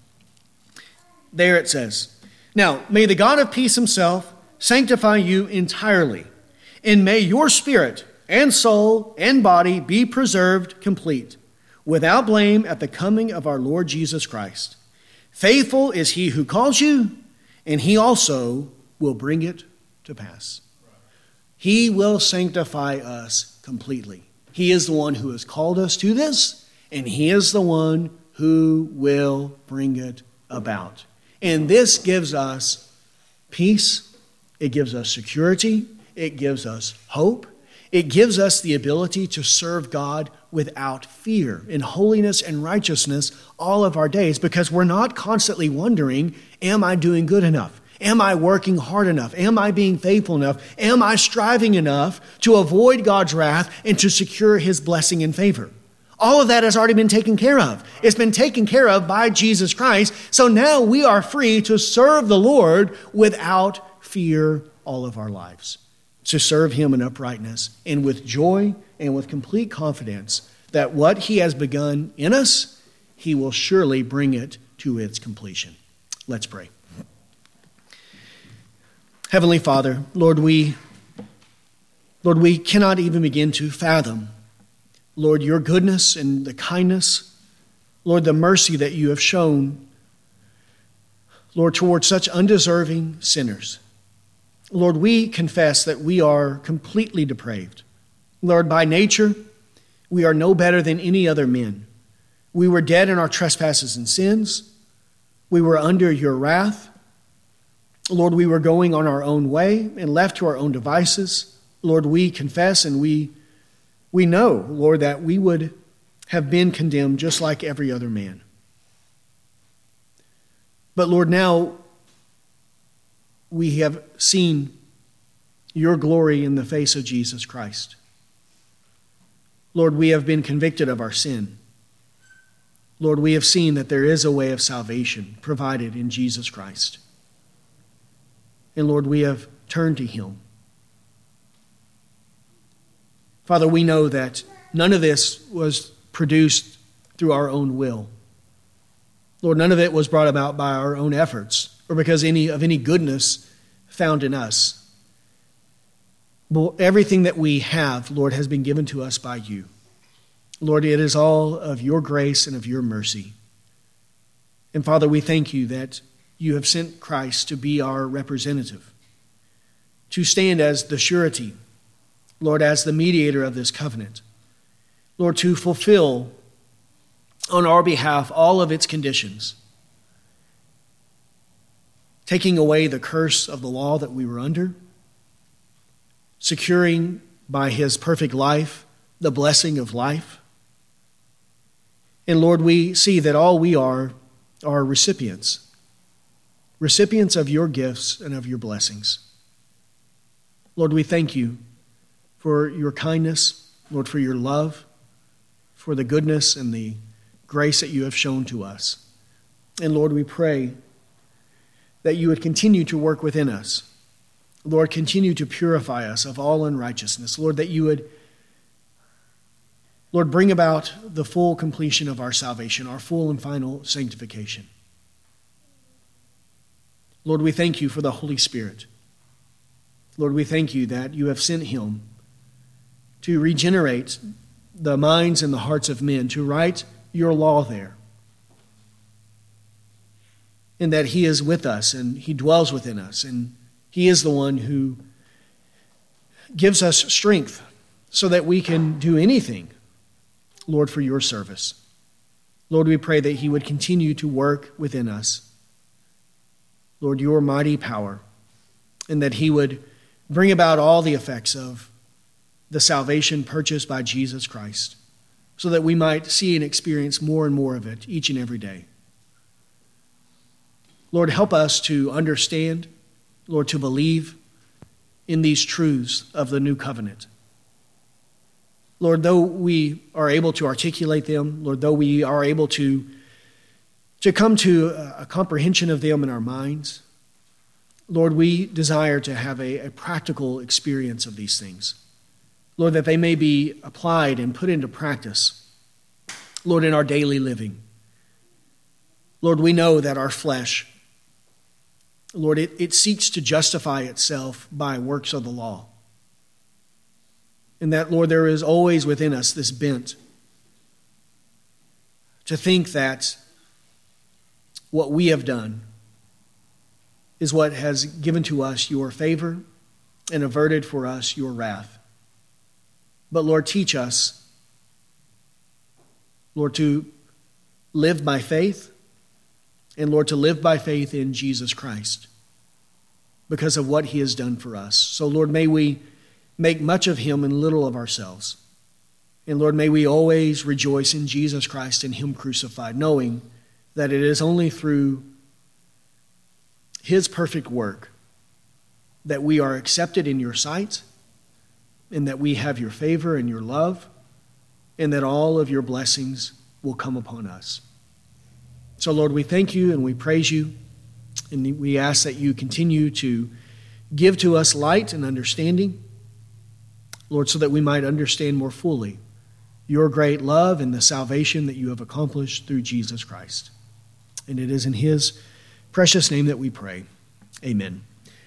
There it says, "Now, may the God of peace himself sanctify you entirely, and may your spirit and soul and body be preserved complete, without blame at the coming of our Lord Jesus Christ. Faithful is he who calls you, and he also will bring it to pass." He will sanctify us completely. He is the one who has called us to this, and he is the one who will bring it about. And this gives us peace. It gives us security. It gives us hope. It gives us the ability to serve God without fear, in holiness and righteousness all of our days, because we're not constantly wondering, am I doing good enough? Am I working hard enough? Am I being faithful enough? Am I striving enough to avoid God's wrath and to secure his blessing and favor? All of that has already been taken care of. It's been taken care of by Jesus Christ. So now we are free to serve the Lord without fear all of our lives, to serve him in uprightness and with joy and with complete confidence that what he has begun in us, he will surely bring it to its completion. Let's pray. Heavenly Father, Lord, we cannot even begin to fathom, Lord, your goodness and the kindness, Lord, the mercy that you have shown, Lord, towards such undeserving sinners. Lord, we confess that we are completely depraved. Lord, by nature, we are no better than any other men. We were dead in our trespasses and sins. We were under your wrath. Lord, we were going on our own way and left to our own devices. Lord, we confess and we know, Lord, that we would have been condemned just like every other man. But Lord, now we have seen your glory in the face of Jesus Christ. Lord, we have been convicted of our sin. Lord, we have seen that there is a way of salvation provided in Jesus Christ. And Lord, we have turned to him. Father, we know that none of this was produced through our own will. Lord, none of it was brought about by our own efforts or because of any goodness found in us. But everything that we have, Lord, has been given to us by you. Lord, it is all of your grace and of your mercy. And Father, we thank you that you have sent Christ to be our representative, to stand as the surety, Lord, as the mediator of this covenant. Lord, to fulfill on our behalf all of its conditions, taking away the curse of the law that we were under, securing by his perfect life the blessing of life. And Lord, we see that all we are recipients of your gifts and of your blessings. Lord, we thank you for your kindness, Lord, for your love, for the goodness and the grace that you have shown to us. And Lord, we pray that you would continue to work within us. Lord, continue to purify us of all unrighteousness. Lord, that you would, Lord, bring about the full completion of our salvation, our full and final sanctification. Lord, we thank you for the Holy Spirit. Lord, we thank you that you have sent him to regenerate the minds and the hearts of men, to write your law there. And that he is with us and he dwells within us. And he is the one who gives us strength so that we can do anything Lord, for your service. Lord, we pray that he would continue to work within us. Lord, your mighty power, and that he would bring about all the effects of the salvation purchased by Jesus Christ, so that we might see and experience more and more of it each and every day. Lord, help us to understand, Lord, to believe in these truths of the new covenant. Lord, though we are able to articulate them, Lord, though we are able to come to a comprehension of them in our minds, Lord, we desire to have a practical experience of these things. Lord, that they may be applied and put into practice, Lord, in our daily living. Lord, we know that our flesh, Lord, it seeks to justify itself by works of the law. And that, Lord, there is always within us this bent to think that what we have done is what has given to us your favor and averted for us your wrath. But Lord, teach us, Lord, to live by faith, and Lord, to live by faith in Jesus Christ because of what he has done for us. So Lord, may we make much of him and little of ourselves. And Lord, may we always rejoice in Jesus Christ and him crucified, knowing that it is only through his perfect work that we are accepted in your sight, and that we have your favor and your love, and that all of your blessings will come upon us. So Lord, we thank you and we praise you, and we ask that you continue to give to us light and understanding, Lord, so that we might understand more fully your great love and the salvation that you have accomplished through Jesus Christ. And it is in his precious name that we pray. Amen.